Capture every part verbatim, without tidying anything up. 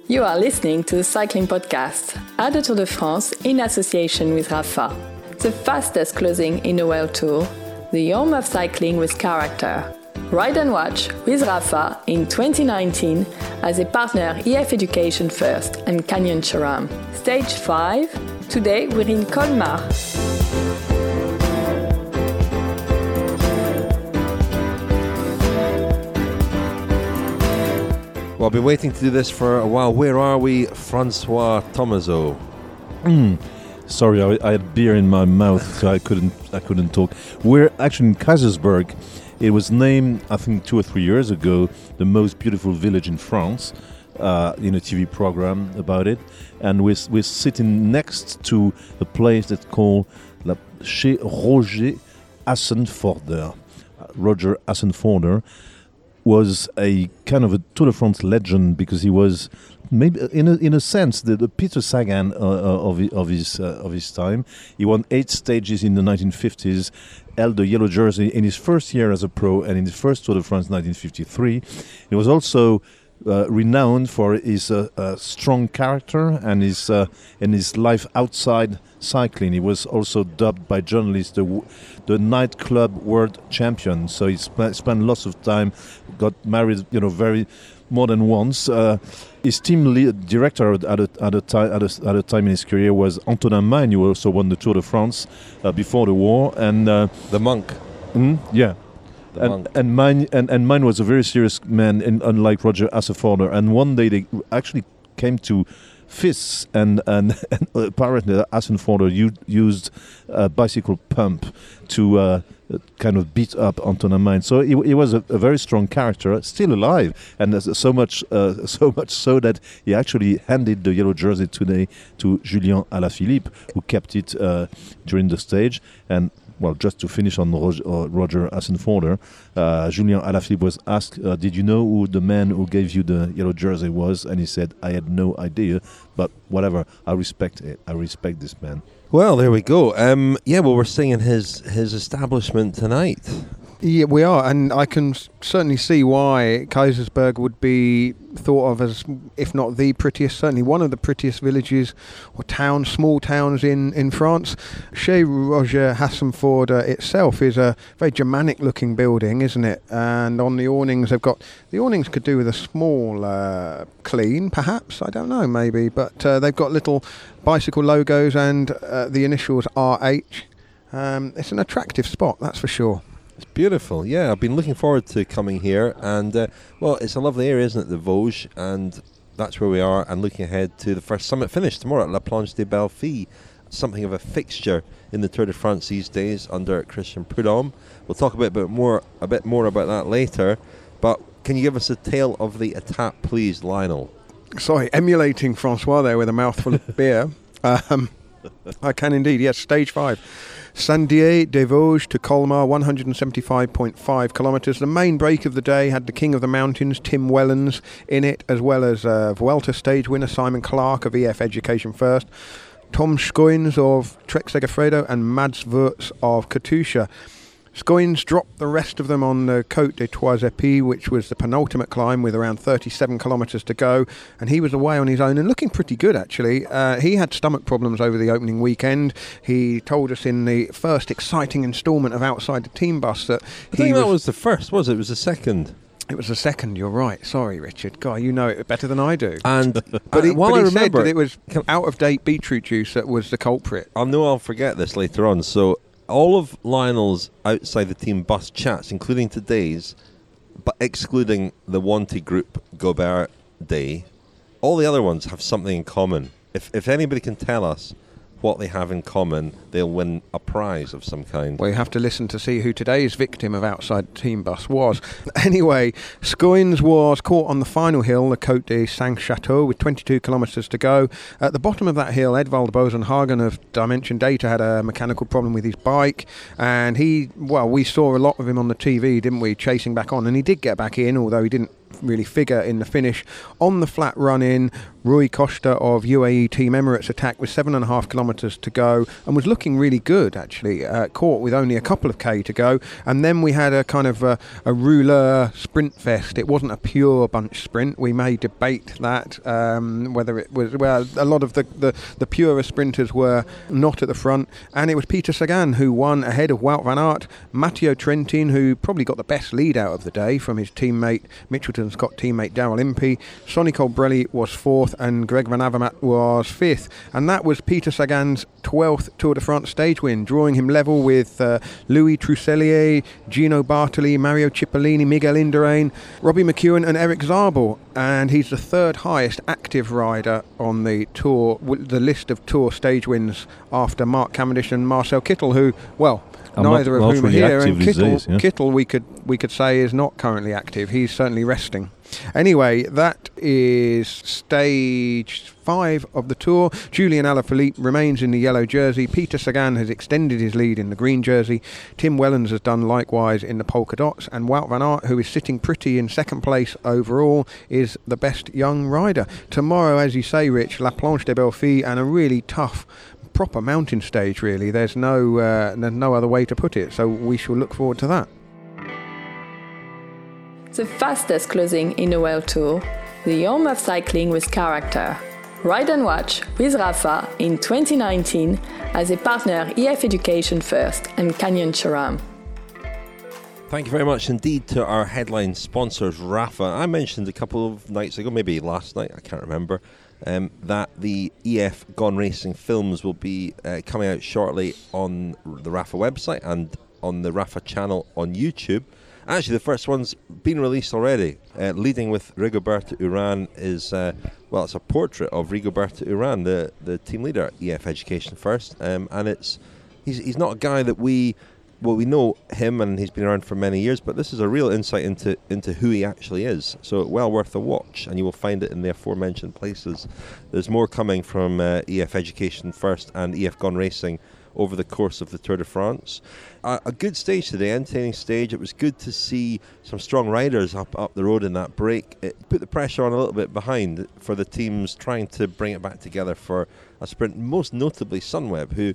You are listening to the Cycling Podcast at the Tour de France in association with Rapha, the fastest closing in the World Tour, the home of cycling with character. Ride and watch with Rapha in twenty nineteen as a partner E F Education First and Canyon Sharam. Stage five, today we're in Colmar. Well, I've been waiting to do this for a while. Where are we, Francois Thomazeau? Mm. Sorry, I, I had beer in my mouth, so I couldn't I couldn't talk. We're actually in Kaysersberg. It was named, I think, two or three years ago, the most beautiful village in France, uh, in a T V program about it. And we're, we're sitting next to a place that's called La, chez Roger Assenforder. Uh, Roger Assenforder was a kind of a Tour de France legend because he was maybe in a in a sense the, the Peter Sagan uh, of of his uh, of his time. He won eight stages in the nineteen fifties, held the yellow jersey in his first year as a pro and in his first Tour de France nineteen fifty-three. He was also uh, renowned for his uh, uh, strong character and his uh, and his life outside cycling. He was also dubbed by journalists the the nightclub world champion. So he sp- spent lots of time, got married, you know, very more than once. Uh, his team lead, director at a, at a time at a, at a time in his career was Antonin Magne, who also won the Tour de France uh, before the war, and uh, the monk. Mm, yeah. The and monk. and mine and, and mine was a very serious man, in, unlike Roger Assenforder. And one day they actually came to fists, and and, and apparently Assenforder u- used a bicycle pump to uh, kind of beat up Antonin Magne. So he, he was a, a very strong character, still alive, and so much uh, so much so that he actually handed the yellow jersey today to Julien Alaphilippe, who kept it uh, during the stage. And well, just to finish on Roger, uh, Roger Assenforder, uh, Julien Alaphilippe was asked, uh, did you know who the man who gave you the yellow jersey was? And he said, I had no idea, but whatever, I respect it. I respect this man. Well, there we go. Um, yeah, well, we're seeing his, his establishment tonight. Yeah, we are, and I can s- certainly see why Kaysersberg would be thought of as, if not the prettiest, certainly one of the prettiest villages or towns, small towns in, in France. Chez Roger Assenforder itself is a very Germanic-looking building, isn't it? And on the awnings, they've got, the awnings could do with a small uh, clean, perhaps, I don't know, maybe, but uh, they've got little bicycle logos and uh, the initials R H. Um, it's an attractive spot, that's for sure. It's beautiful. Yeah, I've been looking forward to coming here, and uh, well, it's a lovely area, isn't it, the Vosges, and that's where we are, and looking ahead to the first summit finish tomorrow at La Planche des Belles Filles, something of a fixture in the Tour de France these days under Christian Prudhomme. We'll talk a bit, bit more a bit more about that later, but can you give us a tale of the etape, please, Lionel? Sorry, emulating Francois there with a mouthful of beer. Um, I can indeed, yes, stage five. Saint-Dié-des-Vosges to Colmar, one hundred seventy-five point five kilometres. The main break of the day had the King of the Mountains, Tim Wellens, in it, as well as uh, Vuelta stage winner Simon Clark of E F Education First, Tom Schoens of Trek Segafredo, and Mads Wirtz of Katusha. Schoens dropped the rest of them on the Côte des Trois Épées, which was the penultimate climb with around thirty-seven kilometres to go, and he was away on his own and looking pretty good, actually. Uh, he had stomach problems over the opening weekend. He told us in the first exciting instalment of Outside the Team Bus that I he think was... that was the first, was it? It was the second. It was the second, you're right. Sorry, Richard. God, you know it better than I do. And but he, while but I he remember, said that it was out-of-date beetroot juice that was the culprit. I know I'll forget this later on, so all of Lionel's Outside the Team Bus chats, including today's, but excluding the Wanty Group Gobert Day, all the other ones have something in common. If if anybody can tell us what they have in common, they'll win a prize of some kind. Well, you have to listen to see who today's victim of Outside the Team Bus was. Anyway, Schoens was caught on the final hill, the Côte de Saint-Chateau, with twenty-two kilometres to go. At the bottom of that hill, Edvald Bosenhagen of Dimension Data had a mechanical problem with his bike, and he, well, we saw a lot of him on the T V, didn't we, chasing back on, and he did get back in, although he didn't really figure in the finish. On the flat run-in, Rui Costa of U A E Team Emirates attacked with seven and a half kilometres to go and was looking really good, actually, uh, caught with only a couple of K to go. And then we had a kind of a, a rouleur sprint fest. It wasn't a pure bunch sprint. We may debate that, um, whether it was, well, a lot of the, the, the purer sprinters were not at the front. And it was Peter Sagan who won ahead of Wout van Aert, Matteo Trentin, who probably got the best lead out of the day from his teammate, Mitchelton Scott teammate Daryl Impey. Sonny Colbrelli was fourth and Greg Van Avermaet was fifth. And that was Peter Sagan's twelfth Tour de France stage win, drawing him level with uh, Louis Trousselier, Gino Bartoli, Mario Cipollini, Miguel Indurain, Robbie McEwen and Eric Zabel. And he's the third highest active rider on the Tour, the list of Tour stage wins, after Mark Cavendish and Marcel Kittel, who, well, I'm neither not, of whom are really here. And these Kittel, days, yeah. Kittel, we could we could say is not currently active. He's certainly resting. Anyway, that is stage five of the Tour. Julian Alaphilippe remains in the yellow jersey. Peter Sagan has extended his lead in the green jersey. Tim Wellens has done likewise in the polka dots. And Wout van Aert, who is sitting pretty in second place overall, is the best young rider. Tomorrow, as you say, Rich, La Planche des Belles Filles, and a really tough, proper mountain stage, really. There's no, uh, there's no other way to put it. So we shall look forward to that. The fastest closing in the World Tour, the home of cycling with character. Ride and Watch with Rapha in twenty nineteen as a partner E F Education First and Canyon SRAM. Thank you very much indeed to our headline sponsors, Rapha. I mentioned a couple of nights ago, maybe last night, I can't remember, um, that the E F Gone Racing films will be uh, coming out shortly on the Rapha website and on the Rapha channel on YouTube. Actually, the first one's been released already. Uh, leading with Rigoberto Urán is, uh, well, it's a portrait of Rigoberto Urán, the, the team leader at E F Education First. Um, and it's he's he's not a guy that we, well, we know him and he's been around for many years, but this is a real insight into, into who he actually is. So well worth a watch, and you will find it in the aforementioned places. There's more coming from uh, E F Education First and E F Gone Racing over the course of the Tour de France. Uh, a good stage today, entertaining stage. It was good to see some strong riders up, up the road in that break. It put the pressure on a little bit behind for the teams trying to bring it back together for a sprint, most notably Sunweb, who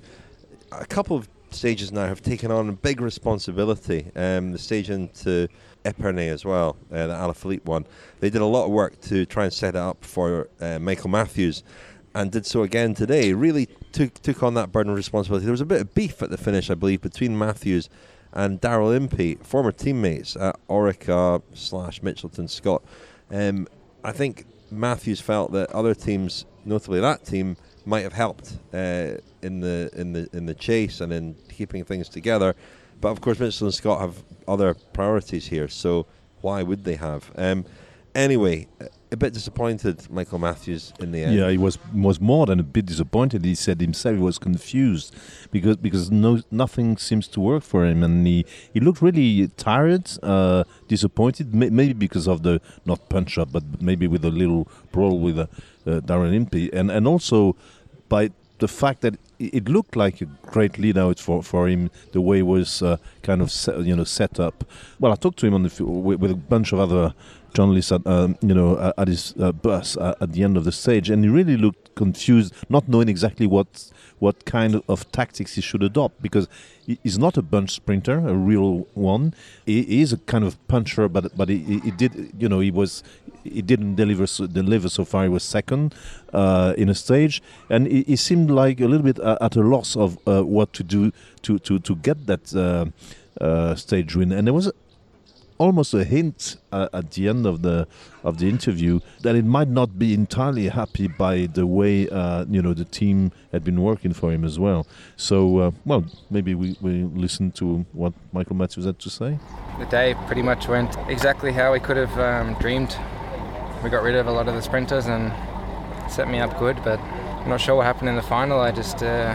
a couple of stages now have taken on a big responsibility. Um, the stage into Epernay as well, uh, the Alaphilippe one. They did a lot of work to try and set it up for uh, Michael Matthews, and did so again today. Really took took on that burden of responsibility. There was a bit of beef at the finish, I believe, between Matthews and Daryl Impey, former teammates at Orica slash Mitchelton Scott. Um, I think Matthews felt that other teams, notably that team, might have helped uh, in the in the in the chase and in keeping things together. But of course, Mitchelton Scott have other priorities here, so why would they have? Um, anyway. A bit disappointed, Michael Matthews, in the end. Yeah, he was was more than a bit disappointed. He said himself he was confused because because no nothing seems to work for him, and he, he looked really tired, uh, disappointed. May, maybe because of the not punch up, but maybe with a little brawl with uh, uh, Daryl Impey, and and also by the fact that it looked like a great lead out for, for him, the way it was uh, kind of set, you know set up. Well, I talked to him on the f- with, with a bunch of other journalists at um, you know uh, at his uh, bus uh, at the end of the stage, and he really looked confused, not knowing exactly what what kind of, of tactics he should adopt, because he, he's not a bunch sprinter, a real one. He, he is a kind of puncher, but but he, he did you know he was he didn't deliver so, deliver so far. He was second uh, in a stage, and he, he seemed like a little bit uh, at a loss of uh, what to do to to to get that uh, uh, stage win. And there was almost a hint uh, at the end of the of the interview that it might not be entirely happy by the way uh, you know the team had been working for him as well. So uh, well, maybe we, we listen to what Michael Matthews had to say. The day pretty much went exactly how we could have um, dreamed. We got rid of a lot of the sprinters and set me up good, but I'm not sure what happened in the final. I just uh,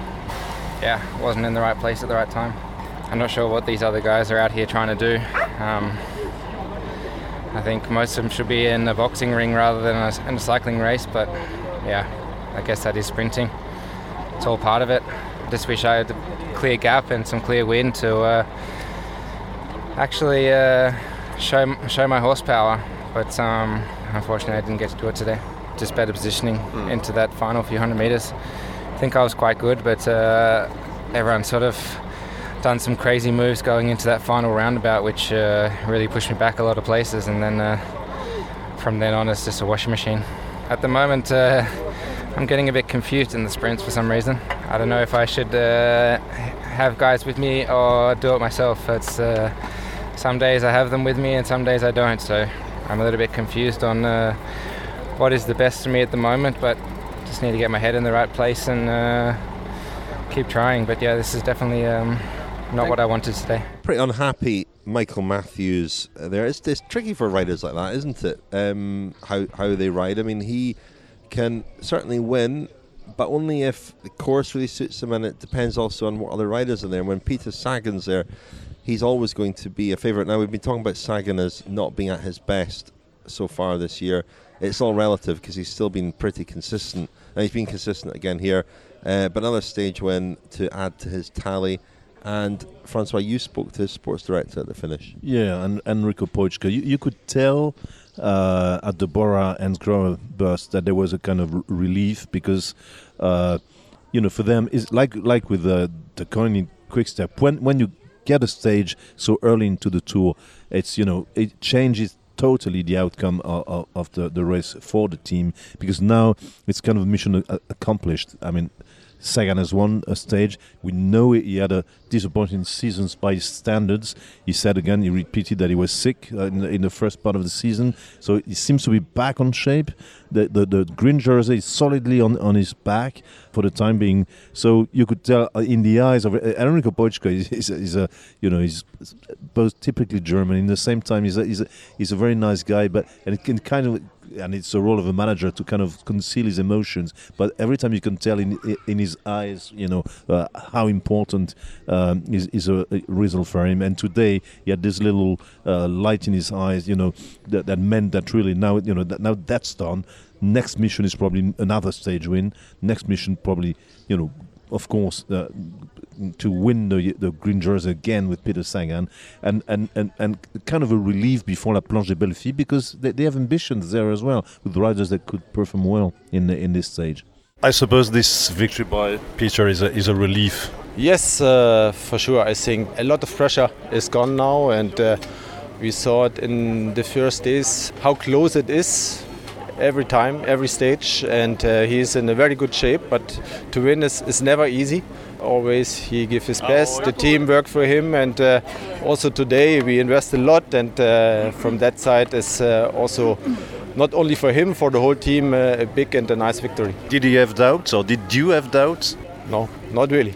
yeah wasn't in the right place at the right time. I'm not sure what these other guys are out here trying to do. Um, I think most of them should be in a boxing ring rather than a, in a cycling race, but yeah, I guess that is sprinting. It's all part of it. Just wish I had a clear gap and some clear wind to uh, actually uh, show show my horsepower. but um, unfortunately I didn't get to do it today. Just better positioning mm. into that final few hundred meters. I think I was quite good, but uh, everyone sort of done some crazy moves going into that final roundabout, which uh, really pushed me back a lot of places, and then uh, from then on it's just a washing machine. At the moment uh, I'm getting a bit confused in the sprints for some reason. I don't know if I should uh, have guys with me or do it myself. It's uh, some days I have them with me and some days I don't, so I'm a little bit confused on uh, what is the best for me at the moment, but just need to get my head in the right place and uh, keep trying. But yeah, this is definitely um, not what I wanted today. Pretty unhappy Michael Matthews there. It's, it's tricky for riders like that, isn't it? Um, how, how they ride. I mean, he can certainly win, but only if the course really suits him, and it depends also on what other riders are there. When Peter Sagan's there, he's always going to be a favourite. Now, we've been talking about Sagan as not being at his best so far this year. It's all relative because he's still been pretty consistent, and he's been consistent again here. Uh, but another stage win to add to his tally. And Francois, you spoke to his sports director at the finish. Yeah, and Enrico Pojka. You, you could tell uh, at the Bora and Grover burst that there was a kind of r- relief because, uh, you know, for them, it's like like with the the Koenig Quickstep. When when you get a stage so early into the tour, it's, you know, it changes totally the outcome of, of the, the race for the team, because now it's kind of mission accomplished. I mean, Sagan has won a stage. We know he had a disappointing season by his standards. He said again, he repeated that he was sick uh, in, the, in the first part of the season. So he seems to be back on shape. The the, the green jersey is solidly on, on his back for the time being. So you could tell uh, in the eyes of uh, Enrico Pojka is, is, is a you know he's both typically German. In the same time, he's a, he's a, he's a very nice guy, but and it can kind of. And it's the role of a manager to kind of conceal his emotions. But every time you can tell in in his eyes, you know, uh, how important um, is, is a, a result for him. And today he had this little uh, light in his eyes, you know, that, that meant that really now, you know, that now that's done. Next mission is probably another stage win. Next mission probably, you know, of course, uh, to win the the green jersey again with Peter Sagan, and, and, and, and kind of a relief before La Planche des Belles Filles, because they, they have ambitions there as well with riders that could perform well in the, in this stage. I suppose this victory by Peter is a, is a relief. Yes, uh, for sure. I think a lot of pressure is gone now, and uh, we saw it in the first days how close it is. Every time, every stage, and uh, he's in a very good shape, but to win is, is never easy. Always he gives his best, the team worked for him, and uh, also today we invest a lot, and uh, from that side is uh, also not only for him, for the whole team, uh, a big and a nice victory. Did he have doubts, or did you have doubts? No, not really.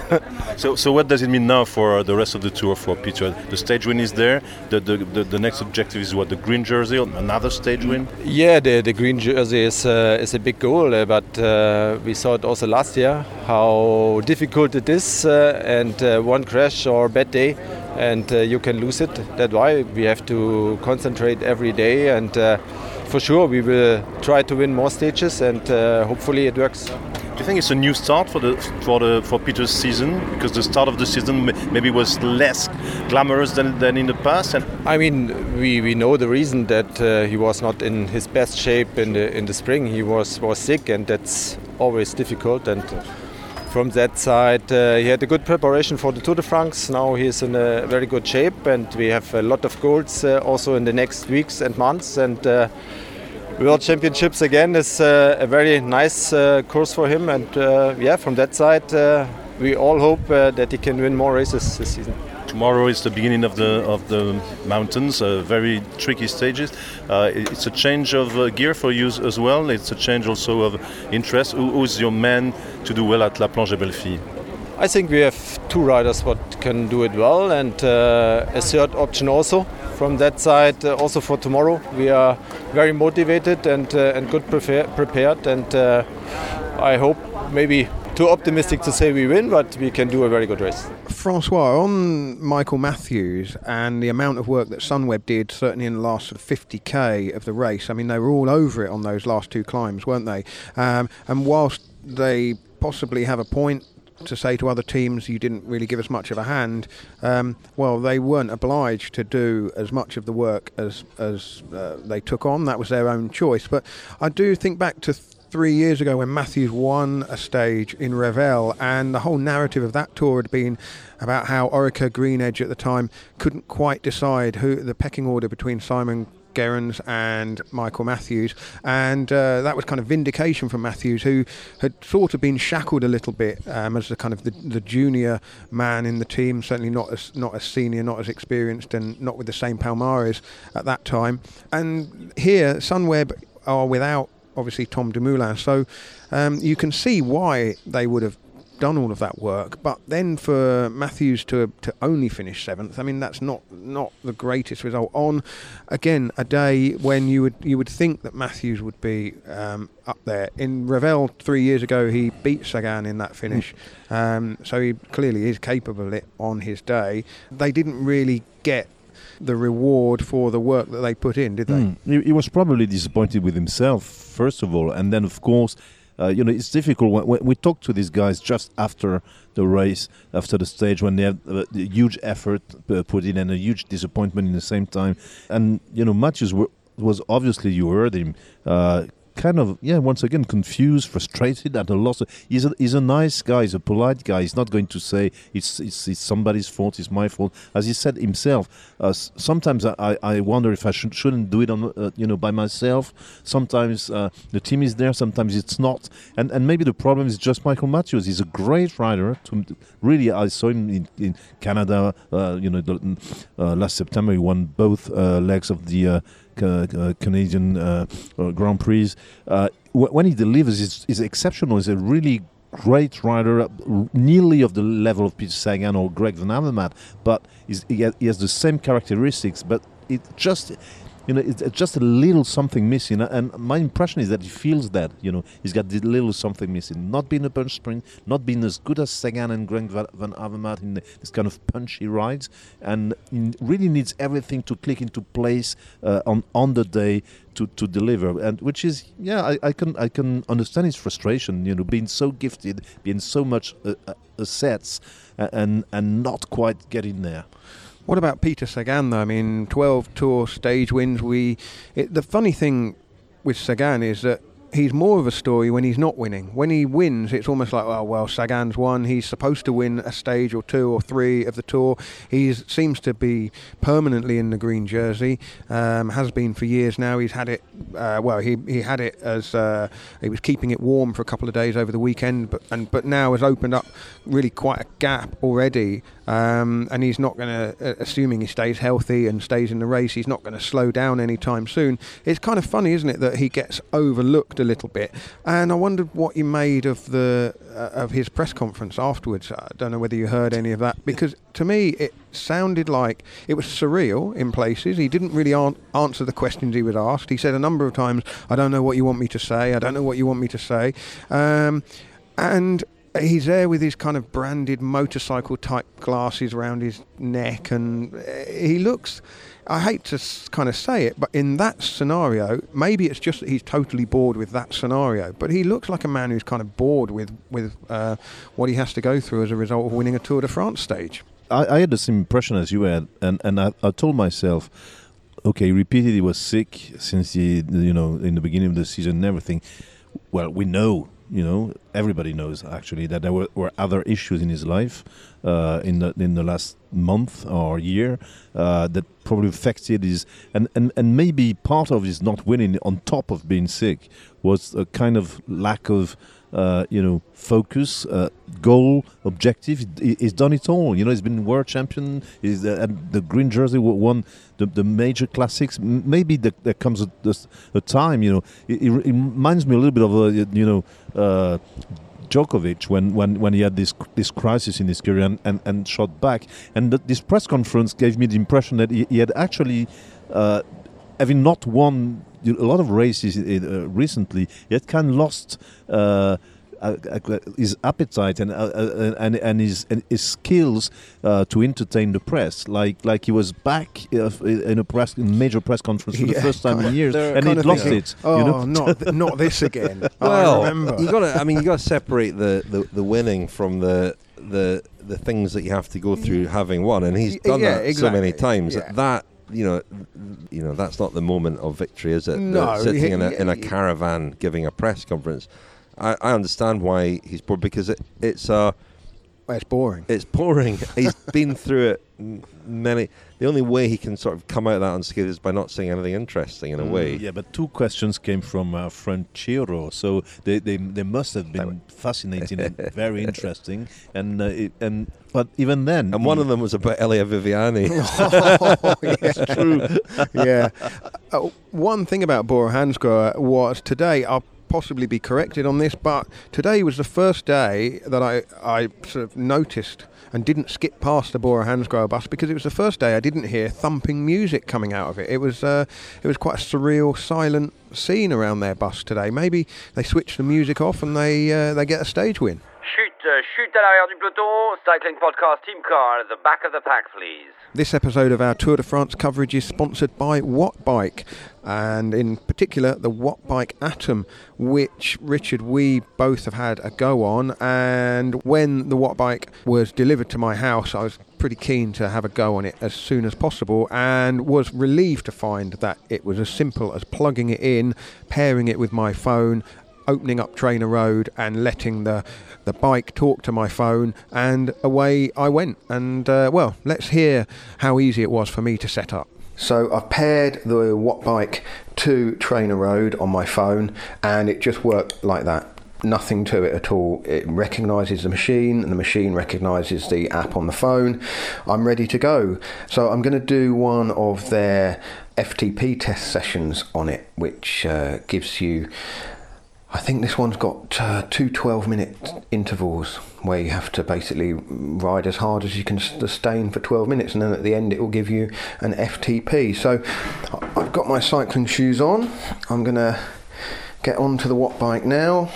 so so what does it mean now for the rest of the tour for Peter? The stage win is there. The the, the, the next objective is what, the green jersey, another stage win? Yeah, the, the green jersey is, uh, is a big goal, uh, but uh, we saw it also last year, how difficult it is, uh, and uh, one crash or bad day, and uh, you can lose it. That's why we have to concentrate every day, and uh, for sure we will try to win more stages, and uh, hopefully it works. Do you think it's a new start for the for the for Peter's season? Because the start of the season maybe was less glamorous than, than in the past. And I mean, we, we know the reason that uh, he was not in his best shape in the in the spring. He was was sick, and that's always difficult. And from that side, uh, he had a good preparation for the Tour de France. Now he is in a very good shape, and we have a lot of goals uh, also in the next weeks and months. And uh, World Championships again is uh, a very nice uh, course for him, and uh, yeah, from that side uh, we all hope uh, that he can win more races this season. Tomorrow is the beginning of the of the mountains, uh, very tricky stages. Uh, it's a change of uh, gear for you as well. It's a change also of interest. Who, who's your man to do well at La Planche des Belles Filles? I think we have two riders what can do it well, and uh, a third option also. From that side, uh, also for tomorrow, we are very motivated and uh, and good prefer- prepared, and uh, I hope, maybe too optimistic to say we win, but we can do a very good race. Francois, on Michael Matthews and the amount of work that Sunweb did, certainly in the last sort of fifty k of the race, I mean, they were all over it on those last two climbs, weren't they? Um, and whilst they possibly have a point to say to other teams, you didn't really give us much of a hand. Um, well, they weren't obliged to do as much of the work as as uh, they took on. That was their own choice. But I do think back to th- three years ago when Matthews won a stage in Revel, and the whole narrative of that tour had been about how Orica Greenedge at the time couldn't quite decide who the pecking order between Simon Gerrans and Michael Matthews, and uh, that was kind of vindication from Matthews, who had sort of been shackled a little bit um, as the kind of the, the junior man in the team, certainly not as not as senior, not as experienced, and not with the same Palmares at that time. And here Sunweb are without obviously Tom Dumoulin, so um, you can see why they would have done all of that work. But then for Matthews to to only finish seventh, I mean, that's not not the greatest result on, again, a day when you would you would think that Matthews would be um, up there. In Revel three years ago, he beat Sagan in that finish, um, so he clearly is capable of it on his day. They didn't really get the reward for the work that they put in, did they? Mm. He, he was probably disappointed with himself, first of all, and then, of course, Uh, you know, it's difficult when, when we talk to these guys just after the race, after the stage, when they have uh, a huge effort uh, put in and a huge disappointment in the same time. And, you know, Matthews were, was obviously, you heard him, uh, kind of, yeah, once again, confused, frustrated at a loss. He's a, he's a nice guy, he's a polite guy. He's not going to say it's it's, it's somebody's fault, it's my fault. As he said himself, uh, sometimes I, I wonder if I should, shouldn't do it on, uh, you know, by myself. Sometimes uh, the team is there, sometimes it's not. And and maybe the problem is just Michael Matthews. He's a great rider. To, really, I saw him in, in Canada, uh, you know, the, uh, last September. He won both uh, legs of the uh, Uh, Canadian uh, uh, Grand Prix. Uh, w- when he delivers, is is exceptional. He's a really great rider, uh, nearly of the level of Peter Sagan or Greg Van Avermaet, but he's, he, ha- he has the same characteristics. But it just, you know, it's just a little something missing. And my impression is that he feels that, you know, he's got a little something missing. Not being a punch sprint, not being as good as Sagan and Greg Van Avermaet in the, this kind of punchy rides, and he really needs everything to click into place uh, on on the day to, to deliver. And which is, yeah, I, I can I can understand his frustration. You know, being so gifted, being so much uh, uh, sets, uh, and and not quite getting there. What about Peter Sagan, though? I mean, twelve Tour stage wins. We, it, the funny thing with Sagan is that he's more of a story when he's not winning. When he wins, it's almost like, oh, well, Sagan's won. He's supposed to win a stage or two or three of the Tour. He seems to be permanently in the green jersey, um, has been for years now. He's had it, uh, well, he he had it as, uh, he was keeping it warm for a couple of days over the weekend, but and but now has opened up really quite a gap already. Um, and he's not going to, uh, assuming he stays healthy and stays in the race, he's not going to slow down anytime soon. It's kind of funny, isn't it, that he gets overlooked a little bit. And I wondered what you made of the uh, of his press conference afterwards. I don't know whether you heard any of that, because to me it sounded like it was surreal in places. He didn't really an- answer the questions he was asked. He said a number of times, I don't know what you want me to say, I don't know what you want me to say. Um, and he's there with his kind of branded motorcycle type glasses around his neck, and he looks, I hate to kind of say it, but in that scenario, maybe it's just that he's totally bored with that scenario, but he looks like a man who's kind of bored with, with uh, what he has to go through as a result of winning a Tour de France stage. I, I had the same impression as you had, and, and I, I told myself, okay, he repeated he was sick since he, you know, in the beginning of the season and everything. Well, we know, you know, everybody knows actually that there were, were other issues in his life uh, in the in the last month or year uh, that probably affected his, and, and, and maybe part of his not winning on top of being sick was a kind of lack of uh, you know, focus, uh, goal, objective. He, he's done it all. You know, he's been world champion. He's uh, and the green jersey won the, the major classics. M- maybe the, there comes a, a time. You know, it, it reminds me a little bit of a, you know. Uh, Djokovic when, when, when he had this this crisis in his career and, and, and shot back. And th- this press conference gave me the impression that he, he had actually, uh, having not won a lot of races uh, recently, he had kind of lost uh, uh, uh, his appetite and uh, uh, and and his and his skills uh, to entertain the press, like like he was back uh, in a press in major press conference for Yeah, the first time in years, They're and he kind of lost thinking, it. Oh, you know? not th- not this again. Well, I remember. you got to. I mean, you got to separate the, the, the winning from the the the things that you have to go through having won, and he's done Yeah, that so many exactly. times. Yeah. That you know, you know, that's not the moment of victory, is it? No, The sitting in a yeah, in a yeah. caravan giving a press conference. I, I understand why he's bored, because it, it's uh Well, it's boring. it's boring. He's been through it m- many. The only way he can sort of come out of that unscathed is by not saying anything interesting in a way. Yeah, but two questions came from our friend Ciro, so they, they, they must have been fascinating and very interesting. And uh, it, and but even then, And one of them was about Elia Viviani. Oh, yeah. True. yeah. Uh, one thing about Bora Hansgrohe was today, I'll possibly be corrected on this, but today was the first day that I, I sort of noticed and didn't skip past the Bora Hansgrohe bus, because it was the first day I didn't hear thumping music coming out of it. It was uh, it was quite a surreal, silent scene around their bus today. Maybe they switch the music off and they uh, they get a stage win. Chute, euh, chute à l'arrière du peloton, cycling podcast team car at the back of the pack, please. This episode of our Tour de France coverage is sponsored by Wattbike, and in particular the Wattbike Atom, which Richard, we both have had a go on. And when the Wattbike was delivered to my house, I was pretty keen to have a go on it as soon as possible, and was relieved to find that it was as simple as plugging it in, pairing it with my phone, opening up Trainer Road and letting the the bike talk to my phone, and away I went. And uh, well, let's hear how easy it was for me to set up. So I've paired the Wattbike to Trainer Road on my phone, and it just worked like that. Nothing to it at all. It recognises the machine, and the machine recognises the app on the phone. I'm ready to go. So I'm going to do one of their F T P test sessions on it, which uh, gives you, I think this one's got uh, two twelve-minute intervals where you have to basically ride as hard as you can sustain for twelve minutes, and then at the end it will give you an F T P. So I've got my cycling shoes on. I'm going to get onto the Wattbike now,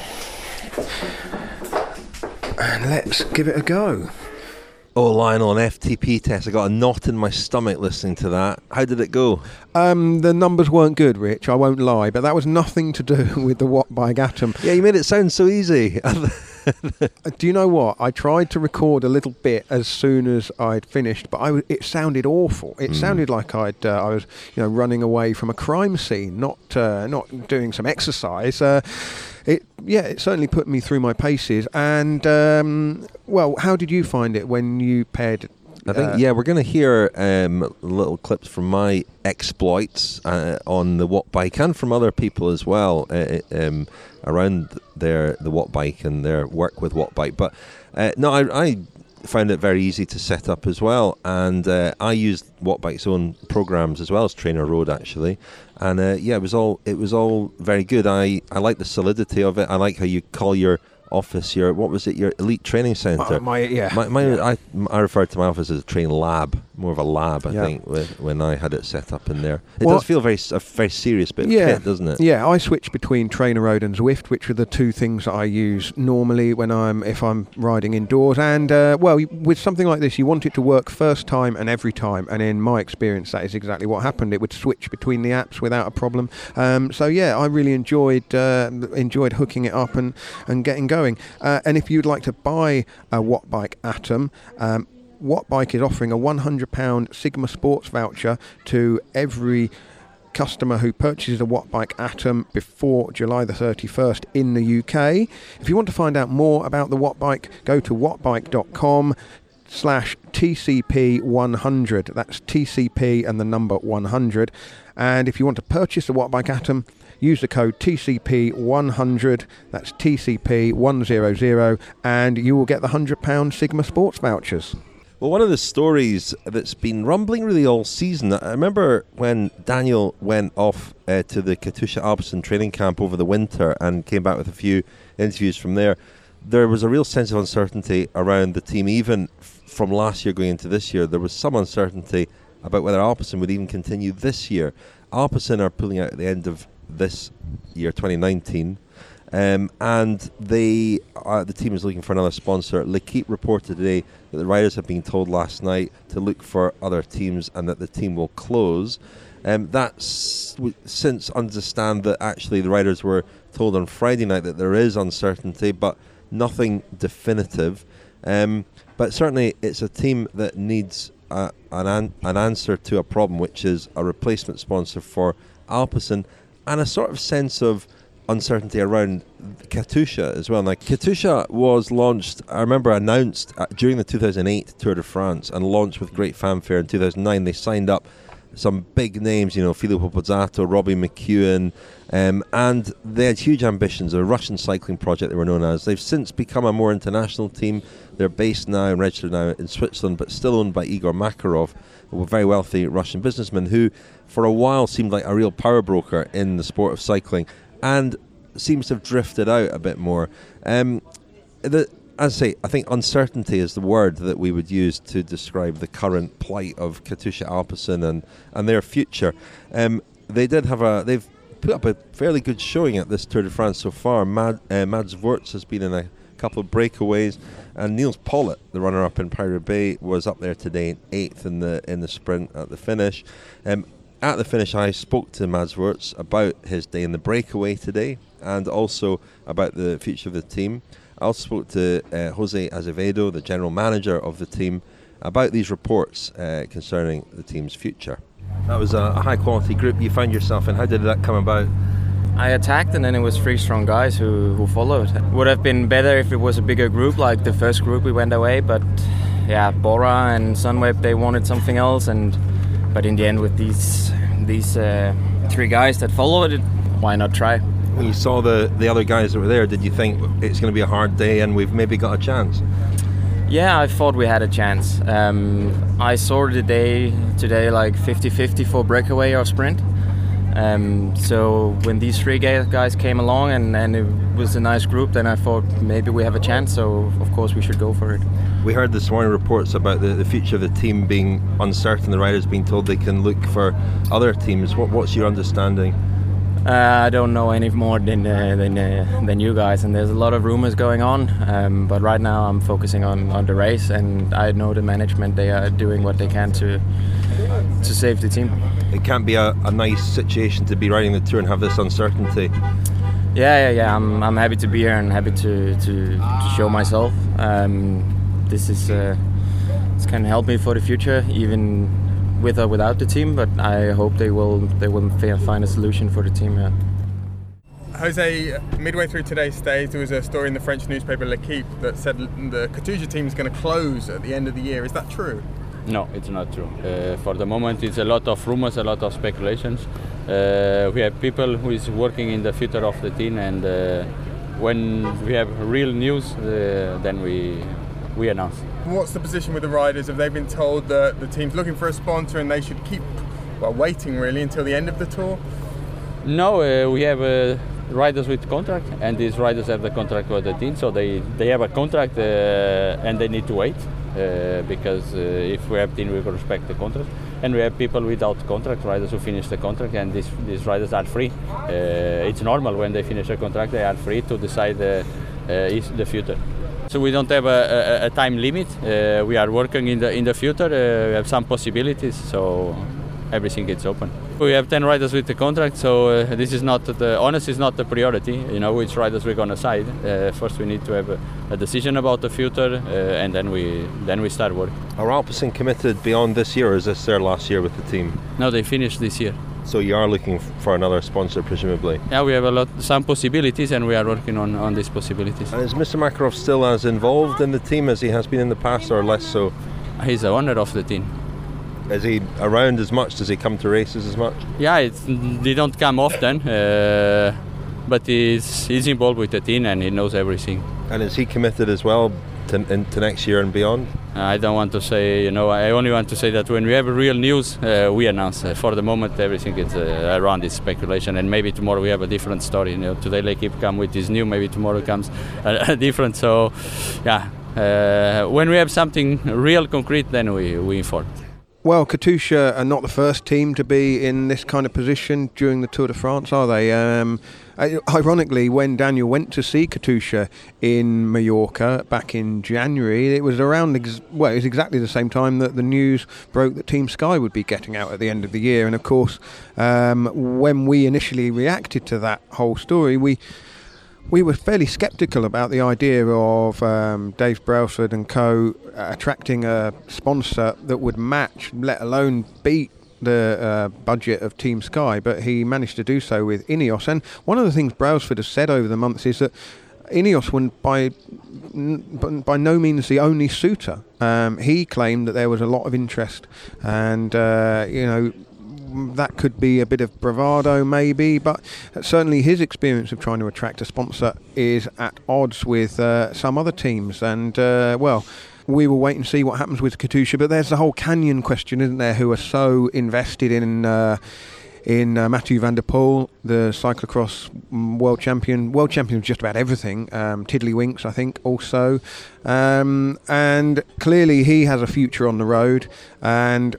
and let's give it a go. Oh, Lionel, an F T P test. I got a knot in my stomach listening to that. How did it go? Um, the numbers weren't good, Rich, I won't lie, but that was nothing to do with the Wattbike Atom. Yeah, you made it sound so easy. Do you know what? I tried to record a little bit as soon as I'd finished, but I w- it sounded awful. It mm. sounded like I'd uh, I was, you know, running away from a crime scene, not uh, not doing some exercise. Uh, it yeah, it certainly put me through my paces. And um, well, how did you find it when you paired? I think, uh, yeah, we're going to hear um, little clips from my exploits uh, on the Wattbike, and from other people as well uh, um, around their the Wattbike and their work with Wattbike. But uh, no, I, I found it very easy to set up as well, and uh, I used Wattbike's own programs as well as Trainer Road, actually. And uh, yeah, it was all it was all very good. I, I like the solidity of it. I like how you call your office, your what was it, your elite training centre. Uh, my yeah, my, my yeah. I I referred to my office as a training lab, more of a lab, I yeah. think, with, when I had it set up in there. It well, does feel very a very serious bit yeah, of kit, doesn't it? Yeah, I switch between Trainer Road and Zwift, which are the two things that I use normally when I'm if I'm riding indoors. And uh, well, with something like this, you want it to work first time and every time. And in my experience, that is exactly what happened. It would switch between the apps without a problem. Um, so yeah, I really enjoyed uh, enjoyed hooking it up and and getting going. Uh, and if you'd like to buy a Wattbike Atom, um, Wattbike is offering a one hundred pounds Sigma Sports voucher to every customer who purchases a Wattbike Atom before July the thirty-first in the U K. If you want to find out more about the Wattbike, go to wattbike dot com slash T C P one hundred. That's T C P and the number one hundred. And if you want to purchase a Wattbike Atom, use the code T C P one hundred, that's T C P one hundred, and you will get the one hundred pounds Sigma Sports vouchers. Well, one of the stories that's been rumbling really all season, I remember when Daniel went off uh, to the Katusha Alpecin training camp over the winter and came back with a few interviews from there, there was a real sense of uncertainty around the team. Even f- from last year going into this year, there was some uncertainty about whether Alpecin would even continue this year. Alpecin are pulling out at the end of this year, twenty nineteen. Um, and they, uh, the team is looking for another sponsor. L'Equipe reported today that the riders have been told last night to look for other teams and that the team will close. Um, that's w- since understand that actually the riders were told on Friday night that there is uncertainty, but nothing definitive. Um, but certainly it's a team that needs a, an, an, an answer to a problem, which is a replacement sponsor for Alpecin and a sort of sense of uncertainty around Katusha as well. Now, Katusha was launched, I remember announced uh, during the two thousand eight Tour de France and launched with great fanfare in two thousand nine. They signed up some big names, you know, Filippo Pozzato, Robbie McEwen, um, and they had huge ambitions, a Russian cycling project they were known as. They've since become a more international team. They're based now and registered now in Switzerland, but still owned by Igor Makarov, a very wealthy Russian businessman who for a while seemed like a real power broker in the sport of cycling, and seems to have drifted out a bit more. Um, the, as I say, I think uncertainty is the word that we would use to describe the current plight of Katusha Alpecin and, and their future. Um, they did have a, they've put up a fairly good showing at this Tour de France so far. Mad, uh, Mads Wirtz has been in a couple of breakaways, and Niels Pollitt, the runner-up in Paris-Roubaix, was up there today in eighth in the in the sprint at the finish. Um, At the finish, I spoke to Mads Wirtz about his day in the breakaway today and also about the future of the team. I also spoke to uh, Jose Azevedo, the general manager of the team, about these reports uh, concerning the team's future. That was a, a high-quality group you found yourself in. How did that come about? I attacked and then it was three strong guys who, who followed. Would have been better if it was a bigger group like the first group we went away, but yeah, Bora and Sunweb, they wanted something else, and but in the end, with these these uh, three guys that followed it, why not try? When you saw the, the other guys that were there, did you think it's going to be a hard day and we've maybe got a chance? Yeah, I thought we had a chance. Um, I saw the day today like fifty-fifty for breakaway or sprint. Um, so when these three guys came along and, and it was a nice group, then I thought maybe we have a chance, so of course we should go for it. We heard this morning reports about the, the future of the team being uncertain, the riders being told they can look for other teams. What, what's your understanding? Uh, I don't know any more than uh, than, uh, than you guys, and there's a lot of rumors going on, um, but right now I'm focusing on, on the race, and I know the management, they are doing what they can to to save the team. It can't be a, a nice situation to be riding the Tour and have this uncertainty. Yeah, yeah, yeah. I'm I'm happy to be here and happy to to, to show myself. Um, this is uh, this can help me for the future, even with or without the team. But I hope they will they will find a solution for the team. Yeah. Jose, midway through today's stage, there was a story in the French newspaper L'Equipe that said the Katusha team is going to close at the end of the year. Is that true? No, it's not true. Uh, for the moment, it's a lot of rumors, a lot of speculations. Uh, we have people who is working in the future of the team, and uh, when we have real news, uh, then we we announce. What's the position with the riders? Have they been told that the team's looking for a sponsor and they should keep, well, waiting really until the end of the tour? No, uh, we have uh, riders with contract, and these riders have the contract with the team, so they, they have a contract uh, and they need to wait. Uh, because uh, if we have team, we will respect the contract, and we have people without contract, riders who finish the contract, and these these riders are free. Uh, it's normal when they finish a contract, they are free to decide uh, uh, is the future. So we don't have a, a, a time limit. Uh, we are working in the in the future. Uh, we have some possibilities, so everything is open. We have ten riders with the contract, so uh, this is not the honest is not the priority. You know which riders we're gonna side. Uh, first, we need to have a, a decision about the future, uh, and then we then we start work. Are Alpecin committed beyond this year, or is this their last year with the team? No, they finished this year. So you are looking for another sponsor, presumably? Yeah, we have a lot, some possibilities, and we are working on, on these possibilities. And is Mister Makarov still as involved in the team as he has been in the past, or less so? He's the owner of the team. Is he around as much? Does he come to races as much? Yeah, it's, they don't come often, uh, but he's, he's involved with the team and he knows everything. And is he committed as well to, in, to next year and beyond? I don't want to say, you know, I only want to say that when we have real news, uh, we announce. Uh, for the moment, everything is uh, around this speculation, and maybe tomorrow we have a different story. You know, today L'Equipe come with this new, maybe tomorrow comes a, a different. So, yeah, uh, when we have something real concrete, then we, we inform. Well, Katusha are not the first team to be in this kind of position during the Tour de France, are they? Um, ironically, when Daniel went to see Katusha in Mallorca back in January, it was around, ex- well, it was exactly the same time that the news broke that Team Sky would be getting out at the end of the year. And of course, um, when we initially reacted to that whole story, we we were fairly sceptical about the idea of um, Dave Brailsford and co attracting a sponsor that would match, let alone beat, the uh, budget of Team Sky, but he managed to do so with Ineos. And one of the things Brailsford has said over the months is that Ineos were by by no means the only suitor. Um, he claimed that there was a lot of interest, and uh, you know, that could be a bit of bravado maybe, but certainly his experience of trying to attract a sponsor is at odds with uh, some other teams. And uh, well, we will wait and see what happens with Katusha, but there's the whole Canyon question, isn't there, who are so invested in uh, in uh, Mathieu van der Poel, the cyclocross world champion, world champion of just about everything, um, Tiddlywinks I think also, um, and clearly he has a future on the road. And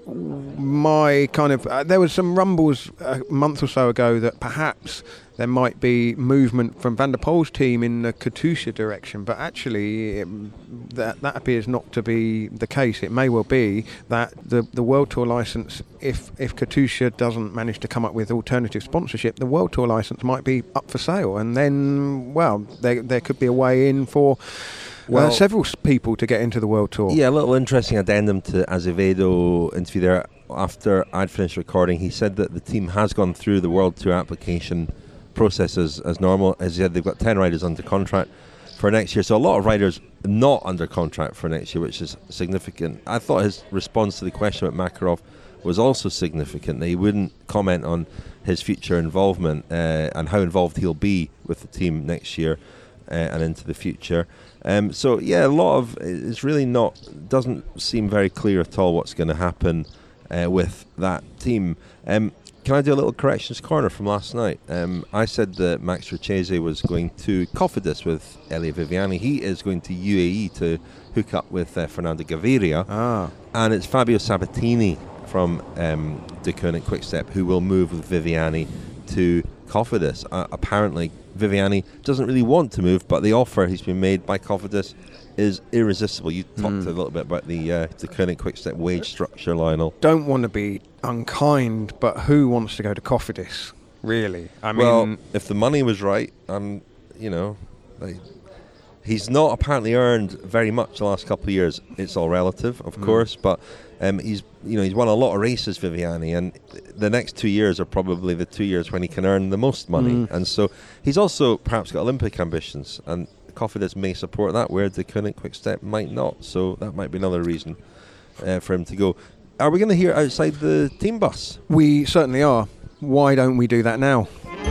my kind of uh, there was some rumbles a month or so ago that perhaps there might be movement from Van der Poel's team in the Katusha direction, but actually it, that that appears not to be the case. It may well be that the the World Tour licence, if if Katusha doesn't manage to come up with alternative sponsorship, the World Tour licence might be up for sale, and then, well, there there could be a way in for Well, uh, several people to get into the World Tour. Yeah, a little interesting addendum to Azevedo interview there. After I'd finished recording, he said that the team has gone through the World Tour application process as, as normal. As he said, they've got ten riders under contract for next year, so a lot of riders not under contract for next year, which is significant. I thought his response to the question about Makarov was also significant, that he wouldn't comment on his future involvement uh, and how involved he'll be with the team next year uh, and into the future. Um, so yeah, a lot of it's really not doesn't seem very clear at all what's going to happen uh, with that team. Um, can I do a little corrections corner from last night? Um, I said that Max Richese was going to Cofidis with Elia Viviani. He is going to U A E to hook up with uh, Fernando Gaviria, ah. and it's Fabio Sabatini from um, De Koning Quickstep who will move with Viviani to Cofidis. Uh, apparently Viviani doesn't really want to move, but the offer he's been made by Cofidis is irresistible. You talked mm. a little bit about the uh, De Koning Quickstep wage structure, Lionel. Don't want to be unkind, but who wants to go to Cofidis, really? I mean, well, if the money was right, um, you know, they, he's not apparently earned very much the last couple of years. It's all relative, of mm. course, but um, he's you know he's won a lot of races, Viviani, and the next two years are probably the two years when he can earn the most money. Mm. And so he's also perhaps got Olympic ambitions, and Cofidis may support that, where De Koning Quickstep might not. So that might be another reason uh, for him to go. Are we going to hear outside the team bus? We certainly are. Why don't we do that now?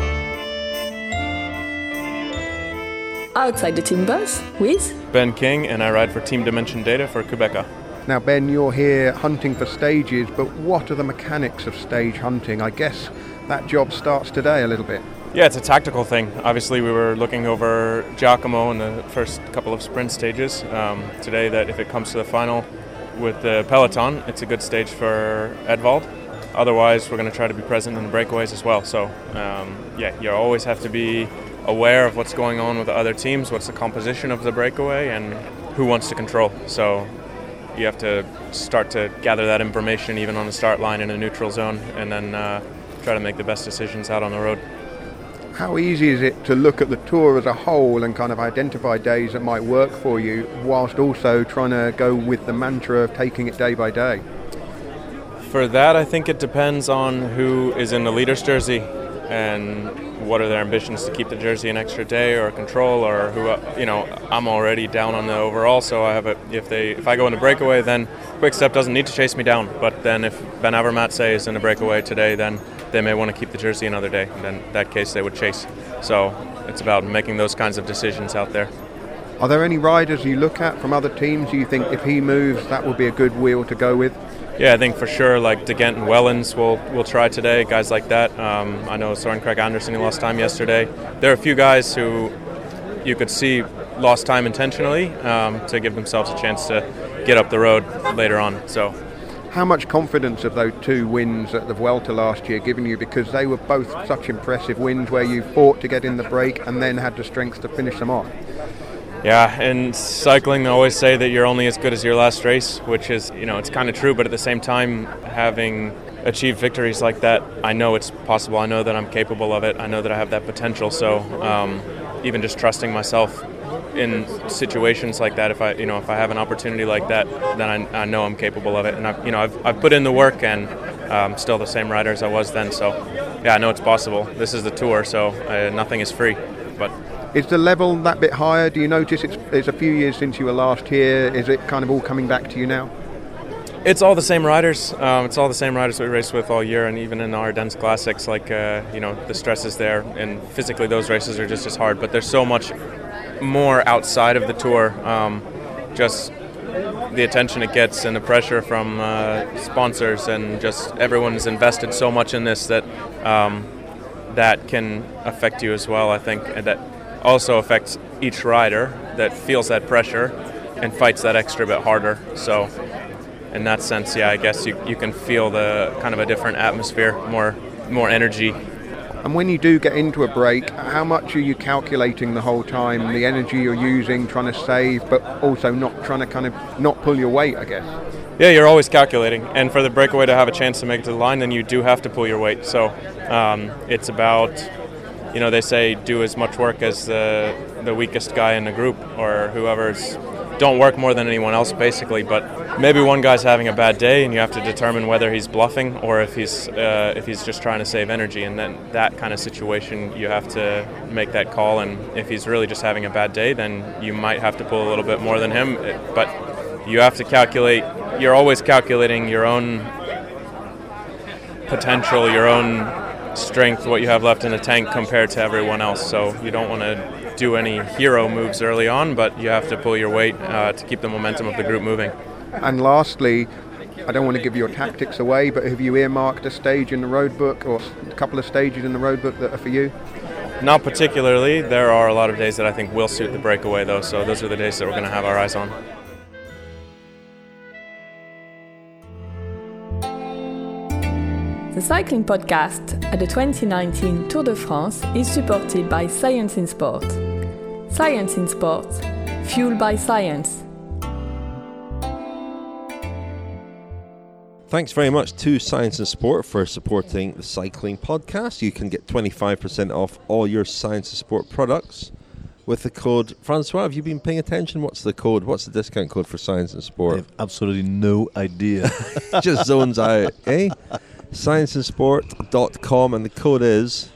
Outside the team bus with Ben King, and I ride for Team Dimension Data for Quebeca. Now, Ben, you're here hunting for stages, but what are the mechanics of stage hunting? I guess that job starts today a little bit. Yeah, it's a tactical thing. Obviously, we were looking over Giacomo in the first couple of sprint stages. Um, today, that if it comes to the final with the peloton, it's a good stage for Edvald. Otherwise, we're going to try to be present in the breakaways as well. So, um, yeah, you always have to be aware of what's going on with the other teams, what's the composition of the breakaway, and who wants to control. So you have to start to gather that information even on the start line in a neutral zone, and then uh, try to make the best decisions out on the road. How easy is it to look at the tour as a whole and kind of identify days that might work for you, whilst also trying to go with the mantra of taking it day by day? For that, I think it depends on who is in the leader's jersey and what are their ambitions to keep the jersey an extra day or control, or who, you know, I'm already down on the overall, so I have a, if they if I go in the breakaway, then Quickstep doesn't need to chase me down. But then if Ben Avermaet say is in the breakaway today, then they may want to keep the jersey another day, and then in that case they would chase. So it's about making those kinds of decisions out there. Are there any riders you look at from other teams you think if he moves that would be a good wheel to go with? Yeah, I think for sure, like De Gent and Wellens will will try today, guys like that. Um, I know Søren Kragh Andersen, he lost time yesterday. There are a few guys who you could see lost time intentionally um, to give themselves a chance to get up the road later on. So How much confidence have those two wins at the Vuelta last year given you? Because they were both such impressive wins where you fought to get in the break and then had the strength to finish them off. Yeah, in cycling they always say that you're only as good as your last race, which is, you know, it's kind of true, but at the same time, having achieved victories like that, I know it's possible. I know that I'm capable of it. I know that I have that potential. So um, even just trusting myself in situations like that, if I, you know, if I have an opportunity like that, then I, I know I'm capable of it. And I've, you know, I've, I've put in the work, and um, still the same rider as I was then. So yeah, I know it's possible. This is the tour, so uh, nothing is free. But is the level that bit higher? Do you notice it's, it's a few years since you were last here? Is it kind of all coming back to you now? It's all the same riders. Um, it's all the same riders that we raced with all year, and even in the Ardennes Classics, like uh, you know, the stress is there, and physically those races are just as hard. But there's so much more outside of the tour. Um, just the attention it gets and the pressure from uh, sponsors, and just everyone's invested so much in this that um, that can affect you as well. I think, and that also affects each rider that feels that pressure and fights that extra bit harder. So in that sense, yeah, I guess you, you can feel the kind of a different atmosphere, more more energy. And when you do get into a break, how much are you calculating the whole time, the energy you're using, trying to save, but also not trying to kind of not pull your weight, I guess? Yeah, you're always calculating. And for the breakaway to have a chance to make it to the line, then you do have to pull your weight. So um, it's about, you know, they say do as much work as the, the weakest guy in the group, or whoever's, don't work more than anyone else, basically. But maybe one guy's having a bad day, and you have to determine whether he's bluffing or if he's uh, if he's just trying to save energy. And then that kind of situation, you have to make that call. And if he's really just having a bad day, then you might have to pull a little bit more than him. But you have to calculate. You're always calculating your own potential, your own strength, what you have left in the tank compared to everyone else. So you don't want to do any hero moves early on, but you have to pull your weight uh, to keep the momentum of the group moving. And lastly, I don't want to give your tactics away, but have you earmarked a stage in the road book, or a couple of stages in the road book that are for you? Not particularly. There are a lot of days that I think will suit the breakaway, though, so those are the days that we're going to have our eyes on. The Cycling Podcast at the twenty nineteen Tour de France is supported by Science in Sport. Science in Sport, fueled by science. Thanks very much to Science and Sport for supporting the Cycling Podcast. You can get twenty-five percent off all your Science and Sport products with the code. Francois, have you been paying attention? What's the code? What's the discount code for Science and Sport? I have absolutely no idea. Just zones out, eh? science and sport dot com, and the code is...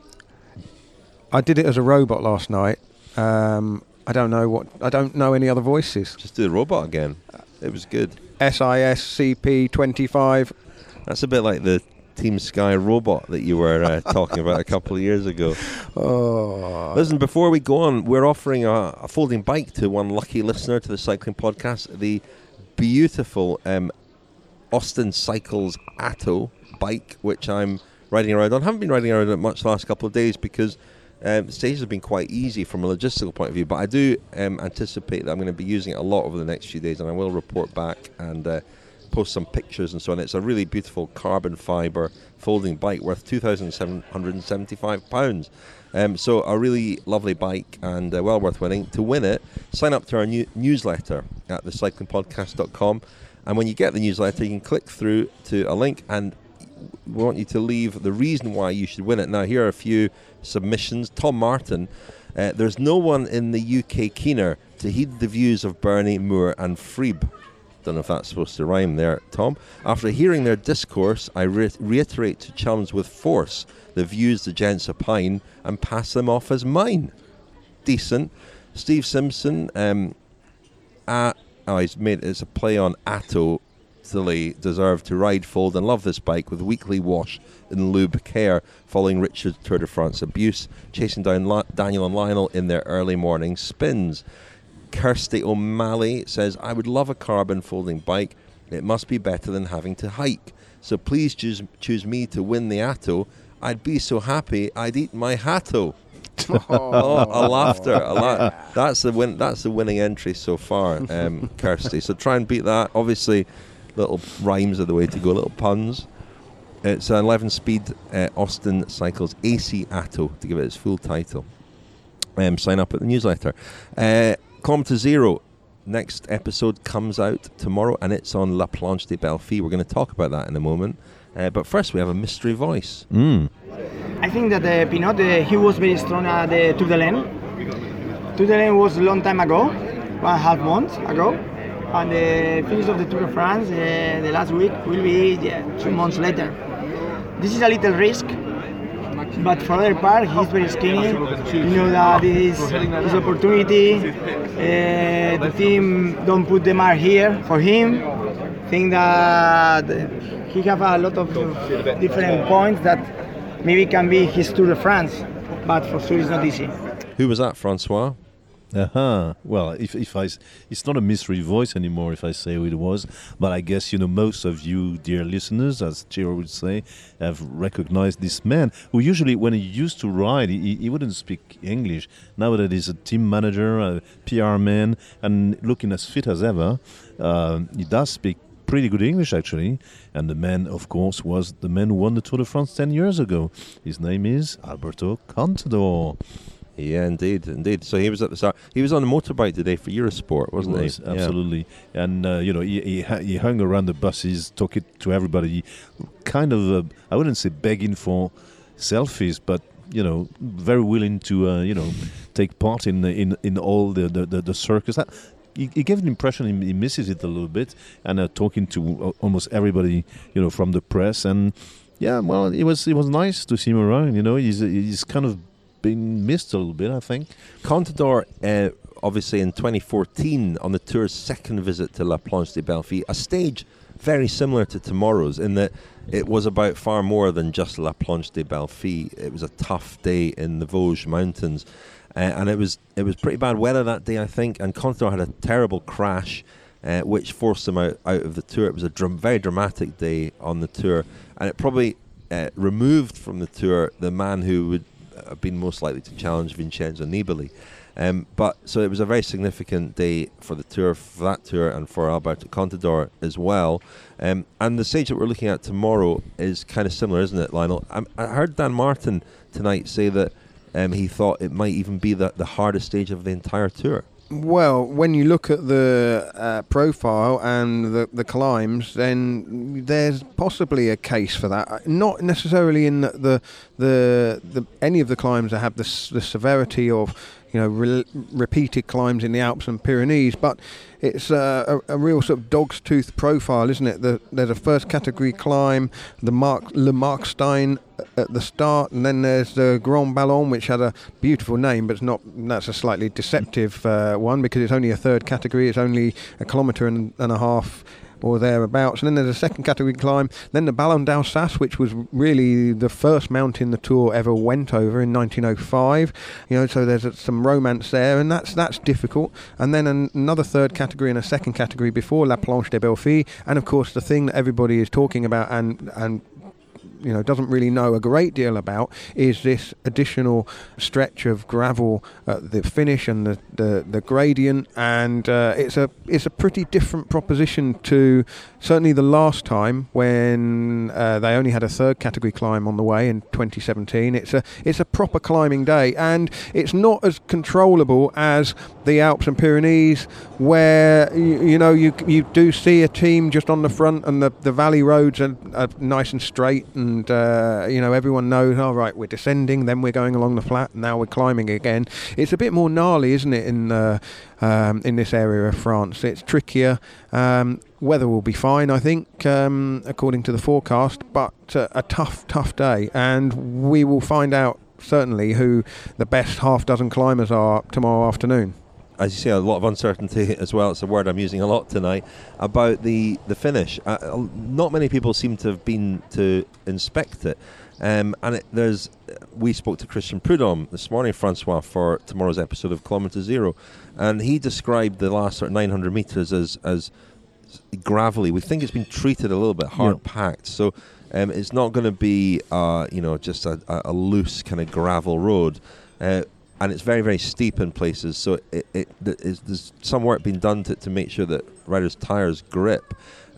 I did it as a robot last night. Um, I don't know what. I don't know any other voices. Just do the robot again. It was good. S I S C P twenty-five. That's a bit like the Team Sky robot that you were uh, talking about a couple of years ago. Oh. Listen, before we go on, we're offering a, a folding bike to one lucky listener to the Cycling Podcast. The beautiful um, Austin Cycles Atto bike, which I'm riding around on. I haven't been riding around it much the last couple of days because um, the stages have been quite easy from a logistical point of view, but I do um, anticipate that I'm going to be using it a lot over the next few days, and I will report back and uh, post some pictures and so on. It's a really beautiful carbon fibre folding bike worth two thousand seven hundred seventy-five pounds. Um, so a really lovely bike, and uh, well worth winning. To win it, sign up to our new newsletter at the cycling podcast dot com, and when you get the newsletter, you can click through to a link, and we want you to leave the reason why you should win it. Now, here are a few submissions. Tom Martin, uh, there's no one in the U K keener to heed the views of Bernie, Moore and Freeb. Don't know if that's supposed to rhyme there, Tom. After hearing their discourse, I re- reiterate to challenge with force the views the gents opine and pass them off as mine. Decent. Steve Simpson, um, uh, oh, he's made it's a play on Atto. Deserve to ride, fold and love this bike with weekly wash and lube care following Richard's Tour de France abuse, chasing down La- Daniel and Lionel in their early morning spins. Kirsty O'Malley says, I would love a carbon folding bike. It must be better than having to hike. So please choose, choose me to win the Atto. I'd be so happy I'd eat my Hatto. Oh, a laughter. A la- that's the win. That's the winning entry so far, um, Kirsty. So try and beat that. Obviously, little rhymes are the way to go, little puns. It's an eleven-speed uh, Austin Cycles A C Atto, to give it its full title. Um, sign up at the newsletter. Uh, Kilometre Zero, next episode comes out tomorrow, and it's on La Planche des Belles Filles. We're going to talk about that in a moment. Uh, but first, we have a mystery voice. Mm. I think that uh, Pinot, uh, he was very strong at the Tour de l'Ain. Tour de l'Ain was a long time ago, one and a half months ago. And the finish of the Tour de France, uh, the last week, will be yeah, two months later. This is a little risk, but for other part, he's very skinny. You know that this is his opportunity. Uh, the team don't put the mark here for him. Think that he have a lot of different points that maybe can be his Tour de France, but for sure it's not easy. Who was that, Francois? Uh-huh. Well, if if I, it's not a mystery voice anymore if I say who it was, but I guess, you know, most of you, dear listeners, as Giro would say, have recognized this man who usually, when he used to ride, he, he wouldn't speak English. Now that he's a team manager, a P R man, and looking as fit as ever, uh, he does speak pretty good English, actually. And the man, of course, was the man who won the Tour de France ten years ago. His name is Alberto Contador. Yeah, indeed, indeed. So he was at the start. He was on a motorbike today for Eurosport, wasn't he? Was, he? Absolutely. Yeah. And, uh, you know, he, he, he hung around the buses, talking to everybody, kind of, uh, I wouldn't say begging for selfies, but, you know, very willing to, uh, you know, take part in in in all the, the, the, the circus. That, he, he gave an impression he, he misses it a little bit, and uh, talking to almost everybody, you know, from the press. And, yeah, well, it was, it was nice to see him around, you know. He's, he's kind of been missed a little bit, I think. Contador, uh, obviously in twenty fourteen, on the Tour's second visit to La Planche des Belles Filles, a stage very similar to tomorrow's in that it was about far more than just La Planche des Belles Filles. It was a tough day in the Vosges Mountains, uh, and it was it was pretty bad weather that day, I think, and Contador had a terrible crash, uh, which forced him out, out of the Tour. It was a dram- very dramatic day on the Tour, and it probably uh, removed from the Tour the man who would have been most likely to challenge Vincenzo Nibali. Um, but so it was a very significant day for the Tour, for that Tour, and for Alberto Contador as well. Um, and the stage that we're looking at tomorrow is kind of similar, isn't it, Lionel? I, I heard Dan Martin tonight say that um, he thought it might even be the, the hardest stage of the entire Tour. Well, when you look at the uh, profile and the, the climbs, then there's possibly a case for that. Not necessarily in the the, the, the any of the climbs that have the, the severity of, you know, re- repeated climbs in the Alps and Pyrenees, but it's uh, a, a real sort of dog's tooth profile, isn't it? The, there's a first category climb, the Mark, Le Markstein at the start, and then there's the Grand Ballon, which had a beautiful name, but it's not. That's a slightly deceptive uh, one because it's only a third category. It's only a kilometre and, and a half or thereabouts. And then there's a second category climb, then the Ballon d'Alsace, which was really the first mountain the Tour ever went over in nineteen oh five. You know, so there's some romance there, and that's that's difficult. And then an, another third category and a second category before La Planche des Belles Filles, and of course the thing that everybody is talking about and and you know doesn't really know a great deal about is this additional stretch of gravel at the finish and the, the, the gradient, and uh, it's a it's a pretty different proposition to certainly the last time when uh, they only had a third category climb on the way in twenty seventeen. It's a it's a proper climbing day, and it's not as controllable as the Alps and Pyrenees, where you, you know you you do see a team just on the front, and the, the valley roads are, are nice and straight, and uh, you know everyone knows, all right, we're descending, then we're going along the flat, now we're climbing again. It's a bit more gnarly, isn't it, in uh, um, in this area of France? It's trickier. Um, weather will be fine, I think, um, according to the forecast, but uh, a tough, tough day, and we will find out certainly who the best half dozen climbers are tomorrow afternoon. As you say, a lot of uncertainty as well. It's a word I'm using a lot tonight about the, the finish. Uh, not many people seem to have been to inspect it. Um, and it, there's, we spoke to Christian Prudhomme this morning, Francois, for tomorrow's episode of Kilometre Zero, and he described the last sort of nine hundred metres as, as gravelly. We think it's been treated a little bit hard yeah. packed, so um, it's not going to be, uh, you know, just a, a loose kind of gravel road. Uh, And it's very, very steep in places, so it, it, it, there's some work being done to, to make sure that riders' tyres grip.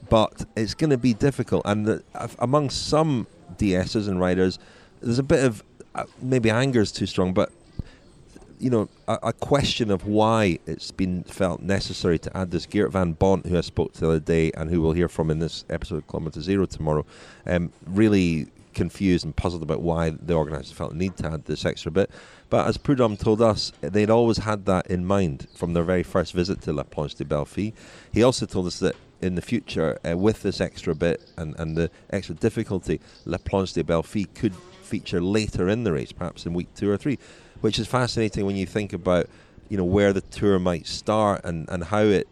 but it's going to be difficult. And the, uh, among some D S's and riders, there's a bit of uh, maybe anger is too strong, but you know, a, a question of why it's been felt necessary to add this. Geert Van Bont, who I spoke to the other day and who we'll hear from in this episode of Kilometre Zero tomorrow, um, really confused and puzzled about why the organisers felt the need to add this extra bit. But as Prudhomme told us, they'd always had that in mind from their very first visit to La Planche des Belles Filles. He also told us that in the future, uh, with this extra bit and, and the extra difficulty, La Planche des Belles Filles could feature later in the race, perhaps in week two or three, which is fascinating when you think about, you know, where the Tour might start and, and how it,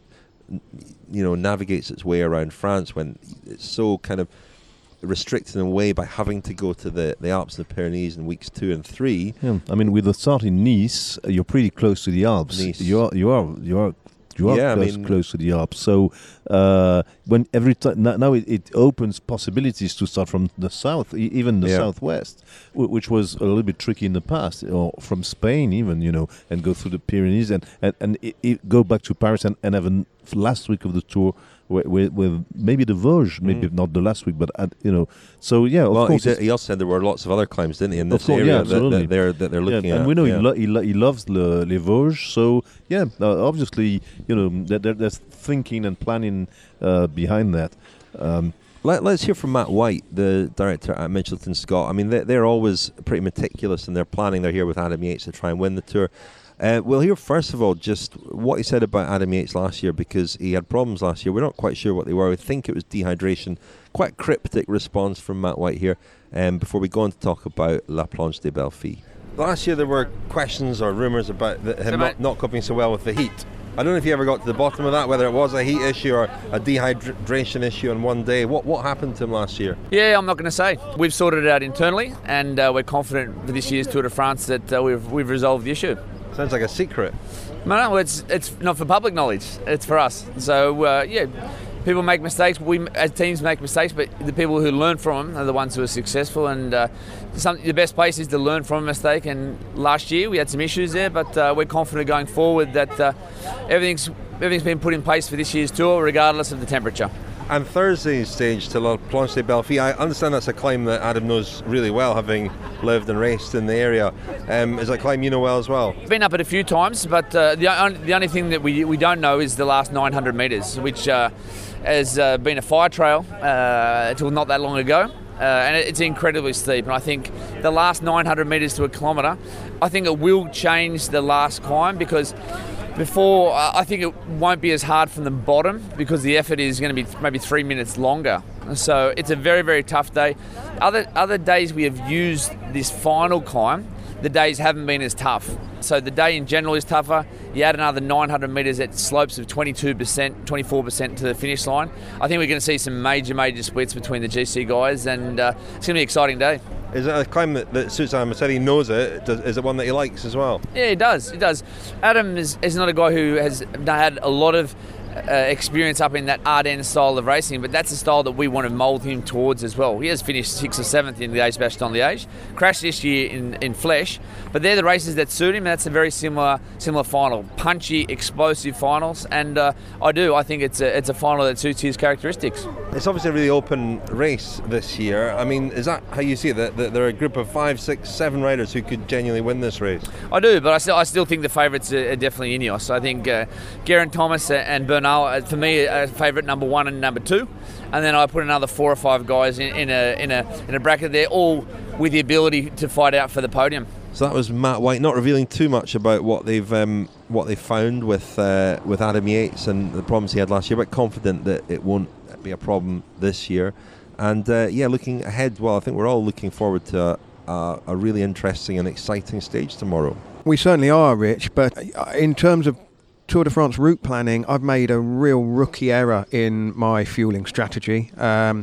you know, navigates its way around France when it's so kind of restricted in a way by having to go to the, the Alps and the Pyrenees in weeks two and three. Yeah, I mean, with the start in Nice, uh, you're pretty close to the Alps. Nice. You are, you are, you are. You are yeah, close, I mean, close to the Alps. So uh, when every time now, now it, it opens possibilities to start from the south, e- even the yeah. southwest, w- which was a little bit tricky in the past, or from Spain even, you know, and go through the Pyrenees and and, and it, it go back to Paris and, and have a last week of the Tour with, with, with maybe the Vosges, mm. maybe not the last week, but at, you know. So yeah, of well, course. He, did, he also said there were lots of other climbs, didn't he, in this course, area yeah, that, that they're that they're looking yeah, at. And we know yeah. he, lo- he, lo- he loves the les Vosges, so yeah, uh, obviously, you know, there, there, there's thinking and planning uh, behind that. Um, Let, let's hear from Matt White, the director at Mitchelton Scott. I mean, they, they're always pretty meticulous in their planning. They're here with Adam Yates to try and win the Tour. Uh, we'll hear first of all just what he said about Adam Yates last year, because he had problems last year. We're not quite sure what they were. We think it was dehydration. Quite cryptic response from Matt White here um, before we go on to talk about La Planche des Belles Filles. Last year there were questions or rumours about the, him not, not coping so well with the heat. I don't know if you ever got to the bottom of that, whether it was a heat issue or a dehydration issue on one day. What what happened to him last year? Yeah, I'm not going to say. We've sorted it out internally, and uh, we're confident for this year's Tour de France that uh, we've we've resolved the issue. Sounds like a secret. No, no, it's it's not for public knowledge. It's for us. So uh, yeah, people make mistakes. We as teams make mistakes, but the people who learn from them are the ones who are successful. And uh, some, the best place is to learn from a mistake. And last year we had some issues there, but uh, we're confident going forward that uh, everything's everything's been put in place for this year's Tour, regardless of the temperature. And Thursday's stage to La Planche des Belles Filles, I understand that's a climb that Adam knows really well, having lived and raced in the area. Um, is that a climb you know well as well? Been up it a few times, but uh, the, only, the only thing that we we don't know is the last nine hundred metres, which uh, has uh, been a fire trail uh, until not that long ago. Uh, and it's incredibly steep, and I think the last nine hundred metres to a kilometre, I think it will change the last climb, because before, uh, I think it won't be as hard from the bottom because the effort is going to be maybe three minutes longer. So it's a very, very tough day. Other other days we have used this final climb, the days haven't been as tough. So the day in general is tougher. You add another nine hundred metres at slopes of twenty-two percent, twenty-four percent to the finish line. I think we're going to see some major, major splits between the G C guys, and uh, it's going to be an exciting day. Is it a climb that, that suits Adam? I said he knows it. Does, is it one that he likes as well? Yeah, he does. He does. Adam is, is not a guy who has had a lot of Uh, experience up in that Ardennes style of racing, but that's the style that we want to mould him towards as well. He has finished sixth or seventh in the Age-Bastogne-Liège, crashed this year in, in Flèche, but they're the races that suit him, and that's a very similar similar final. Punchy, explosive finals, and uh, I do. I think it's a, it's a final that suits his characteristics. It's obviously a really open race this year. I mean, is that how you see it, that, that there are a group of five, six, seven riders who could genuinely win this race? I do, but I still I still think the favourites are, are definitely Ineos. I think uh, Geraint Thomas and Bernal, for me, a favourite number one and number two, and then I put another four or five guys in, in a in a in a bracket there, all with the ability to fight out for the podium. So that was Matt White, not revealing too much about what they've um, what they found with uh, with Adam Yates and the problems he had last year, but confident that it won't be a problem this year. And uh, yeah, looking ahead, well, I think we're all looking forward to a, a really interesting and exciting stage tomorrow. We certainly are, Rich, but in terms of Tour de France route planning, I've made a real rookie error in my fueling strategy. Um,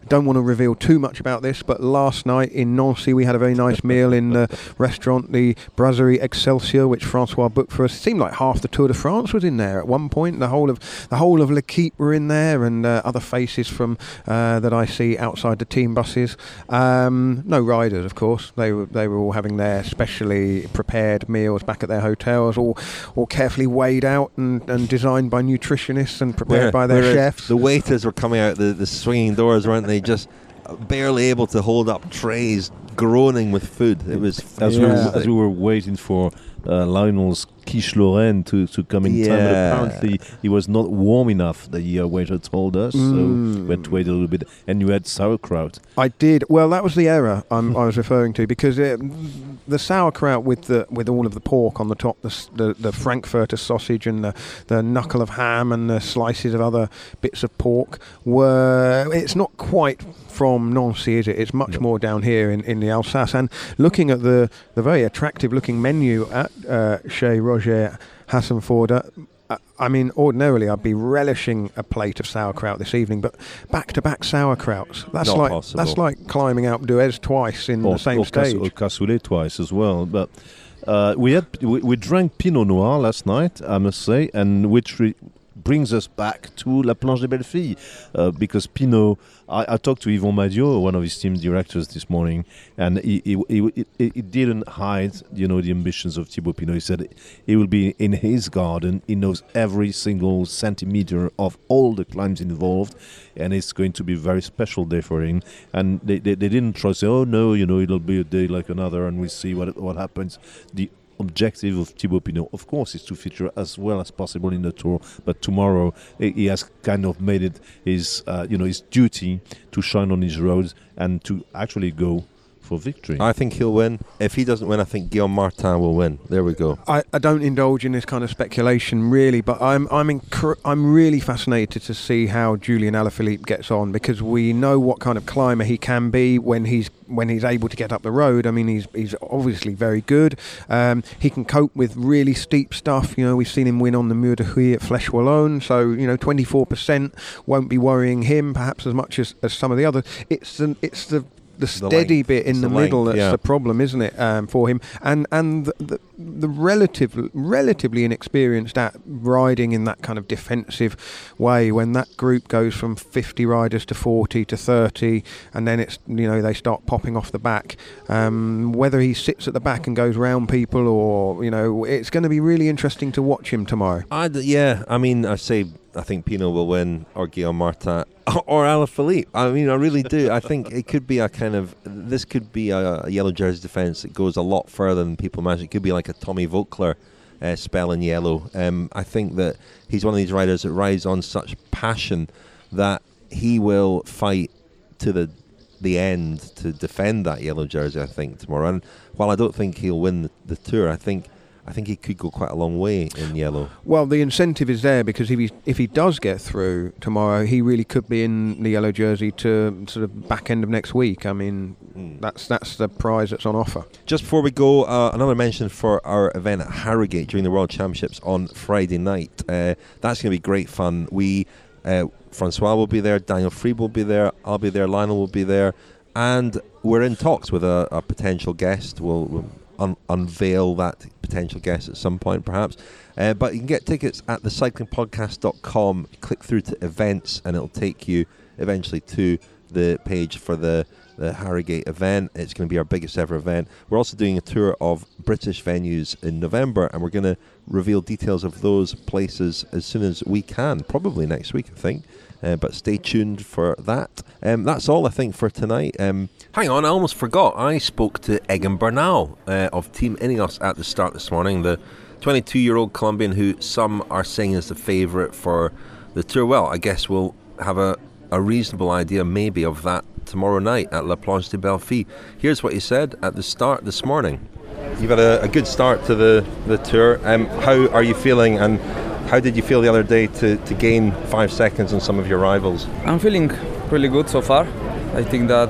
don't want to reveal too much about this, but last night in Nancy we had a very nice meal in the restaurant, the Brasserie Excelsior, which Francois booked for us. It seemed like half the Tour de France was in there at one point. The whole of the whole of L'Equipe were in there, and uh, other faces from uh, that I see outside the team buses. Um, no riders, of course. They were they were all having their specially prepared meals back at their hotels, all all carefully weighed out and, and designed by nutritionists and prepared Where, by their chefs. The waiters were coming out the, the swinging doors, weren't they? Just barely able to hold up trays, groaning with food. It was as, yeah. we, were, as we were waiting for uh, Lionel's quiche Lorraine to, to come in yeah. time, but apparently he was not warm enough, the uh, waiter told us, Mm. so we had to wait a little bit. And you had sauerkraut. I did. Well, that was the error I'm, I was referring to, because it, the sauerkraut with the with all of the pork on the top, the the, the Frankfurter sausage and the, the knuckle of ham and the slices of other bits of pork were. It's not quite from Nancy, is it? It's much no. more down here in, in the Alsace. And looking at the, the very attractive looking menu at uh, Chez Roger Hassenforder, uh, I mean, ordinarily I'd be relishing a plate of sauerkraut this evening, but back-to-back sauerkrauts, that's Not like possible. that's like climbing Alpe d'Huez twice in or, the same or stage. Cas- or cassoulet twice as well. But uh, we had we, we drank Pinot Noir last night, I must say, and which re- brings us back to La Planche des Belles Filles, uh, because Pinot, I, I talked to Yvon Madiot, one of his team directors, this morning, and he, he, he, he, he didn't hide, you know, the ambitions of Thibaut Pinot. He said he will be in his garden. He knows every single centimeter of all the climbs involved, and it's going to be a very special day for him. And they, they, they didn't try to say, oh no, you know, it'll be a day like another, and we'll see what what happens. The objective of Thibaut Pinot, of course, is to feature as well as possible in the Tour, but tomorrow he has kind of made it his, uh, you know, his duty to shine on his roads and to actually go for victory. I think he'll win. If he doesn't win, I think Guillaume Martin will win. There we go. I, I don't indulge in this kind of speculation really, but I'm I'm incr- I'm really fascinated to see how Julian Alaphilippe gets on, because we know what kind of climber he can be when he's when he's able to get up the road. I mean, he's he's obviously very good. Um, he can cope with really steep stuff. You know, we've seen him win on the Mur de Huy at Flèche Wallonne, so you know, twenty-four percent won't be worrying him perhaps as much as, as some of the others. It's the, it's the the steady length. bit in It's the, the middle length, that's yeah. the problem, isn't it, um, for him? And and the, the, the relative, relatively inexperienced at riding in that kind of defensive way, when that group goes from fifty riders to forty to thirty, and then it's, you know, they start popping off the back. Um, whether he sits at the back and goes round people, or, you know, it's going to be really interesting to watch him tomorrow. I'd, yeah, I mean, I say I think Pinot will win, or Guillaume Martin, or Alaphilippe. I mean, I really do. I think it could be a kind of, this could be a, a yellow jersey defence that goes a lot further than people imagine. It could be like a Tommy Vogler uh, spell in yellow. Um, I think that he's one of these riders that rides on such passion that he will fight to the the end to defend that yellow jersey, I think, tomorrow. And while I don't think he'll win the, the Tour, I think I think he could go quite a long way in yellow. Well, the incentive is there, because if he if he does get through tomorrow, he really could be in the yellow jersey to sort of back end of next week. I mean, mm. that's that's the prize that's on offer. Just before we go, uh, another mention for our event at Harrogate during the World Championships on Friday night. Uh, that's going to be great fun. We, uh, Francois will be there, Daniel Friebe will be there, I'll be there, Lionel will be there, and we're in talks with a, a potential guest. We'll, we'll Un- unveil that potential guest at some point perhaps, uh, but you can get tickets at the cycling podcast dot com. Click through to events and it'll take you eventually to the page for the, the Harrogate event. It's going to be our biggest ever event. We're also doing a tour of British venues in November, and we're going to reveal details of those places as soon as we can, probably next week I think. Uh, but stay tuned for that. Um, that's all I think for tonight. Um, hang on, I almost forgot. I spoke to Egan Bernal uh, of Team Ineos at the start this morning, the twenty-two-year-old Colombian who some are saying is the favourite for the Tour. Well, I guess we'll have a, a reasonable idea maybe of that tomorrow night at La Planche des Belles Filles. Here's what he said at the start this morning. You've had a, a good start to the, the Tour. Um, how are you feeling, and how did you feel the other day to, to gain five seconds on some of your rivals? I'm feeling really good so far. I think that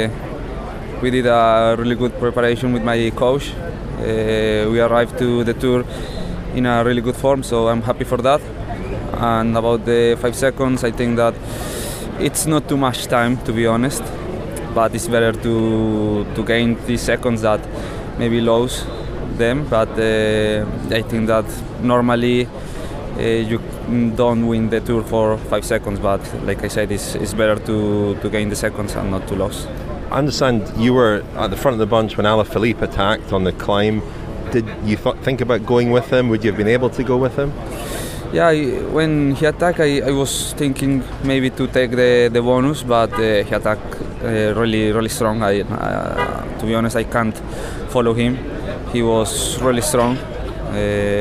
uh, we did a really good preparation with my coach. Uh, we arrived to the Tour in a really good form, so I'm happy for that. And about the five seconds, I think that it's not too much time, to be honest, but it's better to to gain these seconds that maybe lose them. But uh, I think that normally uh, you don't win the Tour for five seconds, but like I said, it's, it's better to, to gain the seconds and not to lose. I understand you were at the front of the bunch when Alaphilippe attacked on the climb. Did you th- think about going with him? Would you have been able to go with him? Yeah, I, when he attacked, I, I was thinking maybe to take the, the bonus, but uh, he attacked uh, really, really strong. I, uh, to be honest, I can't follow him. He was really strong, uh,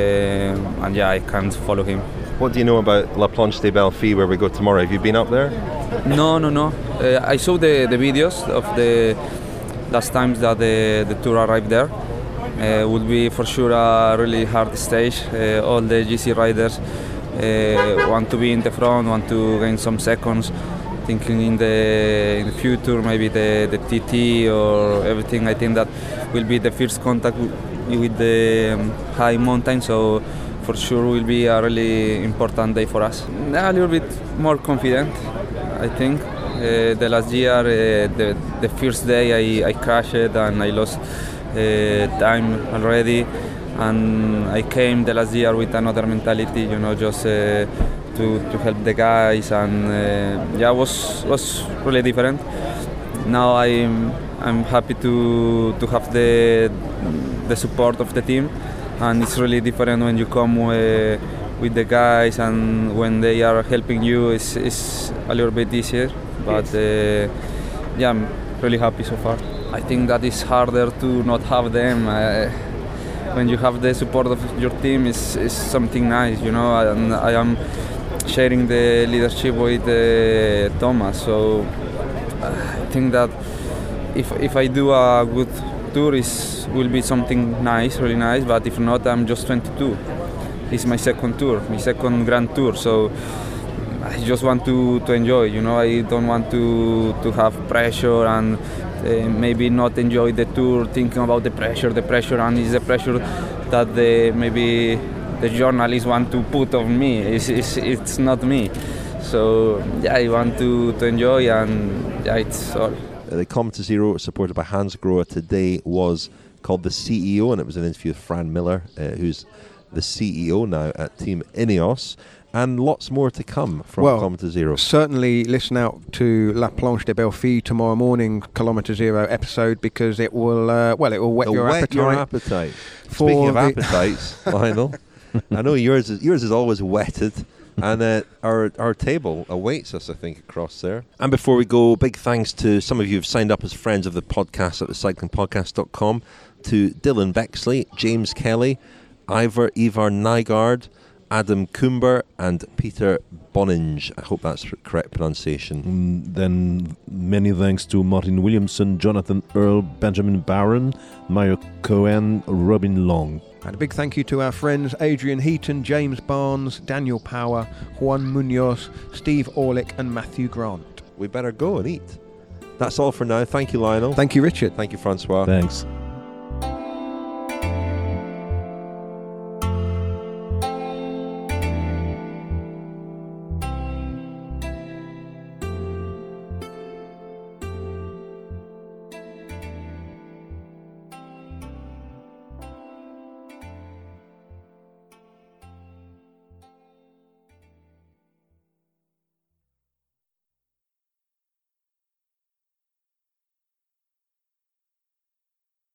and yeah, I can't follow him. What do you know about La Planche des Belles Filles, where we go tomorrow? Have you been up there? No, no, no. Uh, I saw the, the videos of the last times that the, the Tour arrived there. Uh, would be for sure a really hard stage. Uh, all the G C riders uh, want to be in the front, want to gain some seconds. Thinking in the, in the future, maybe the, the T T or everything. I think that will be the first contact with the um, high mountain. So for sure will be a really important day for us. A little bit more confident, I think. Uh, the last year, uh, the, the first day I, I crashed and I lost uh, time already, and I came the last year with another mentality, you know, just uh, to, to help the guys, and uh, yeah, was was really different. Now I'm I'm happy to to have the the support of the team, and it's really different when you come uh, with the guys, and when they are helping you, it's, it's a little bit easier. But uh, yeah, I'm really happy so far. I think that it's harder to not have them. Uh, when you have the support of your team, it's, it's something nice, you know. And I am sharing the leadership with uh, Thomas, so uh, I think that if if I do a good tour, it will be something nice, really nice. But if not, I'm just twenty-two. It's my second tour, my second Grand Tour, so I just want to, to enjoy, you know. I don't want to to have pressure and uh, maybe not enjoy the tour, thinking about the pressure, the pressure, and it's the pressure that the maybe the journalists want to put on me. It's, it's, it's not me. So yeah, I want to, to enjoy, and yeah, it's all. The Cometa Zero, supported by Hansgrohe today, was called The C E O, and it was an interview with Fran Miller, uh, who's the C E O now at Team Ineos, and lots more to come from well, Cometa Zero. Certainly listen out to La Planche des Belles Filles tomorrow morning, Kilometer Zero episode, because it will, uh, well, it will whet It'll your whet appetite. your appetite. Speaking of appetites, Lionel, I know yours is, yours is always whetted. And uh, our our table awaits us, I think, across there. And before we go, big thanks to some of you who've signed up as friends of the podcast at the cycling podcast dot com, to Dylan Bexley, James Kelly, Ivor Ivar Nygaard, Adam Coomber, and Peter Boninge. I hope that's the correct pronunciation. Mm, then many thanks to Martin Williamson, Jonathan Earl, Benjamin Barron, Mario Cohen, Robin Long. And a big thank you to our friends Adrian Heaton, James Barnes, Daniel Power, Juan Munoz, Steve Orlick, and Matthew Grant. We better go and eat. That's all for now. Thank you, Lionel. Thank you, Richard. Thank you, Francois. Thanks.